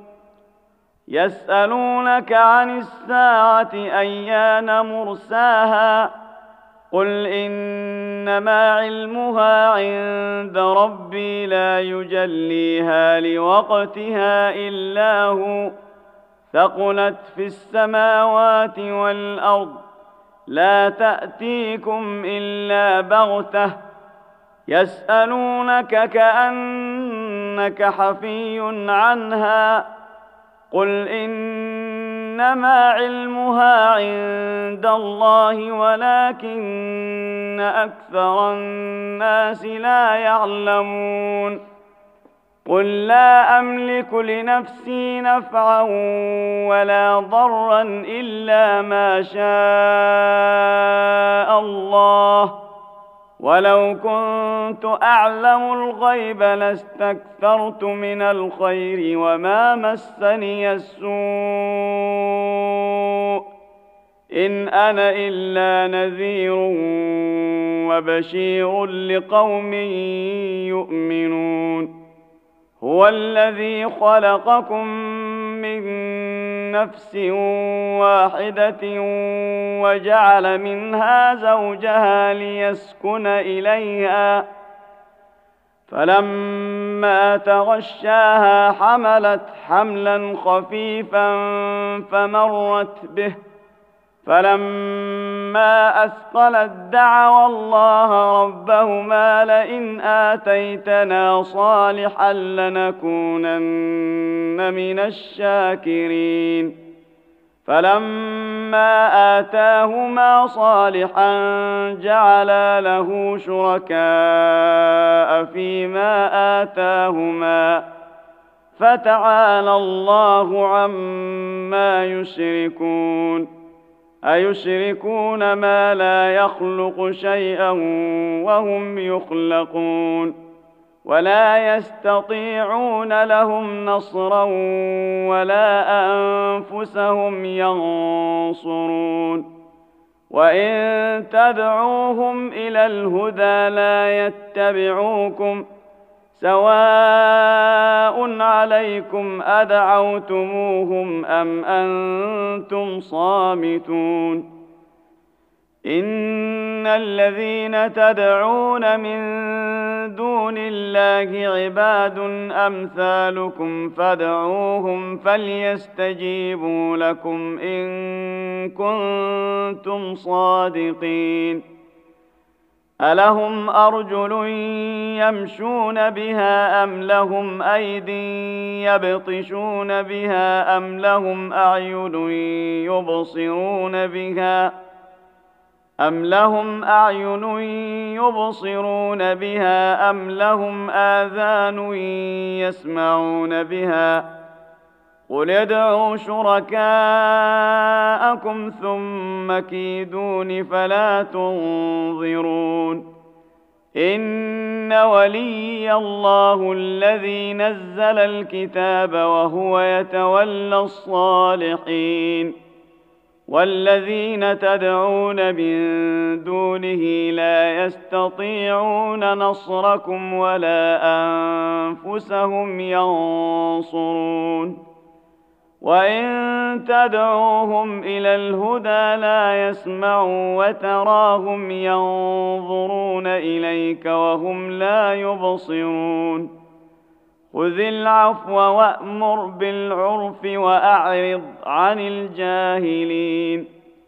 Speaker 1: يسألونك عن الساعة أيان مرساها قل إنما علمها عند ربي لا يجليها لوقتها إلا هو ثقلت في السماوات والأرض لا تأتيكم إلا بغتة يسألونك كأنك حفي عنها قل إنما علمها عند الله ولكن أكثر الناس لا يعلمون. قل لا أملك لنفسي نفعا ولا ضرا إلا ما شاء الله ولو كنت أعلم الغيب لاستكثرت من الخير وما مسني السوء إن أنا إلا نذير وبشير لقوم يؤمنون. هو الذي خلقكم من نفس واحدة وجعل منها زوجها ليسكن إليها فلما تغشاها حملت حملا خفيفا فمرت به فلما أثقلت دعوا الله ربهما لئن آتيتنا صالحا لنكونن من الشاكرين. فلما آتاهما صالحا جعلا له شركاء فيما آتاهما فتعالى الله عما يشركون. أيشركون ما لا يخلق شيئا وهم يخلقون ولا يستطيعون لهم نصرا ولا أنفسهم ينصرون. وإن تدعوهم إلى الهدى لا يتبعوكم سواء عليكم أدعوتموهم أم أنتم صامتون. إن الذين تدعون من دون الله عباد أمثالكم فادعوهم فليستجيبوا لكم إن كنتم صادقين. ألهم أرجل يمشون بها أم لهم أيد يبطشون بها أم لهم أعين يبصرون بها أم لهم أعين يبصرون بها أم لهم آذان يسمعون بها قل ادعوا شركاءكم ثم كيدون فلا تنظرون. إن ولي الله الذي نزل الكتاب وهو يتولى الصالحين. والذين تدعون من دونه لا يستطيعون نصركم ولا أنفسهم ينصرون. وإن تدعوهم إلى الهدى لا يسمعوا وتراهم ينظرون إليك وهم لا يبصرون. خذ العفو وأمر بالعرف وأعرض عن الجاهلين.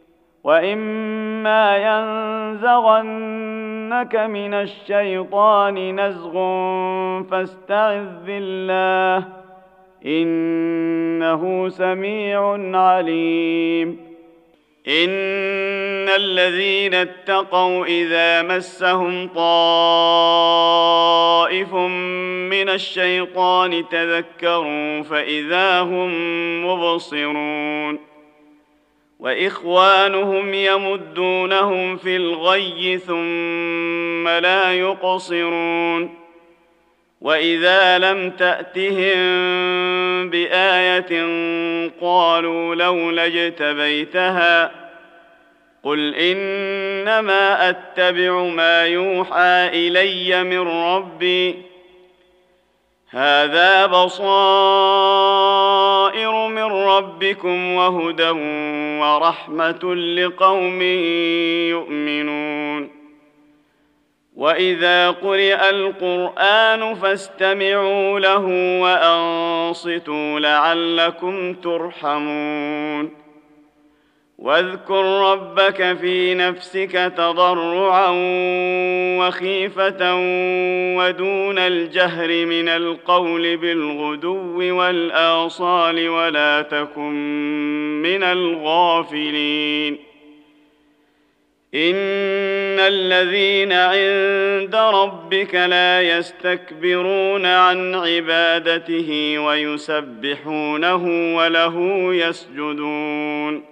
Speaker 1: وإما ينزغنك من الشيطان نزغ فاستعذ بالله إن إنه سميع عليم.
Speaker 2: إن الذين اتقوا إذا مسهم طائف من الشيطان تذكروا فإذا هم مبصرون وإخوانهم يمدونهم في الغي ثم لا يقصرون وإذا لم تأتهم بآية قالوا لولا اجتبيتها قل إنما أتبع ما يوحى إلي من ربي هذا بصائر من ربكم وهدى ورحمة لقوم يؤمنون وإذا قرئ القرآن فاستمعوا له وأنصتوا لعلكم ترحمون واذكر ربك في نفسك تضرعا وخيفة ودون الجهر من القول بالغدو والآصال ولا تكن من الغافلين إن الذين عند ربك لا يستكبرون عن عبادته ويسبحونه وله يسجدون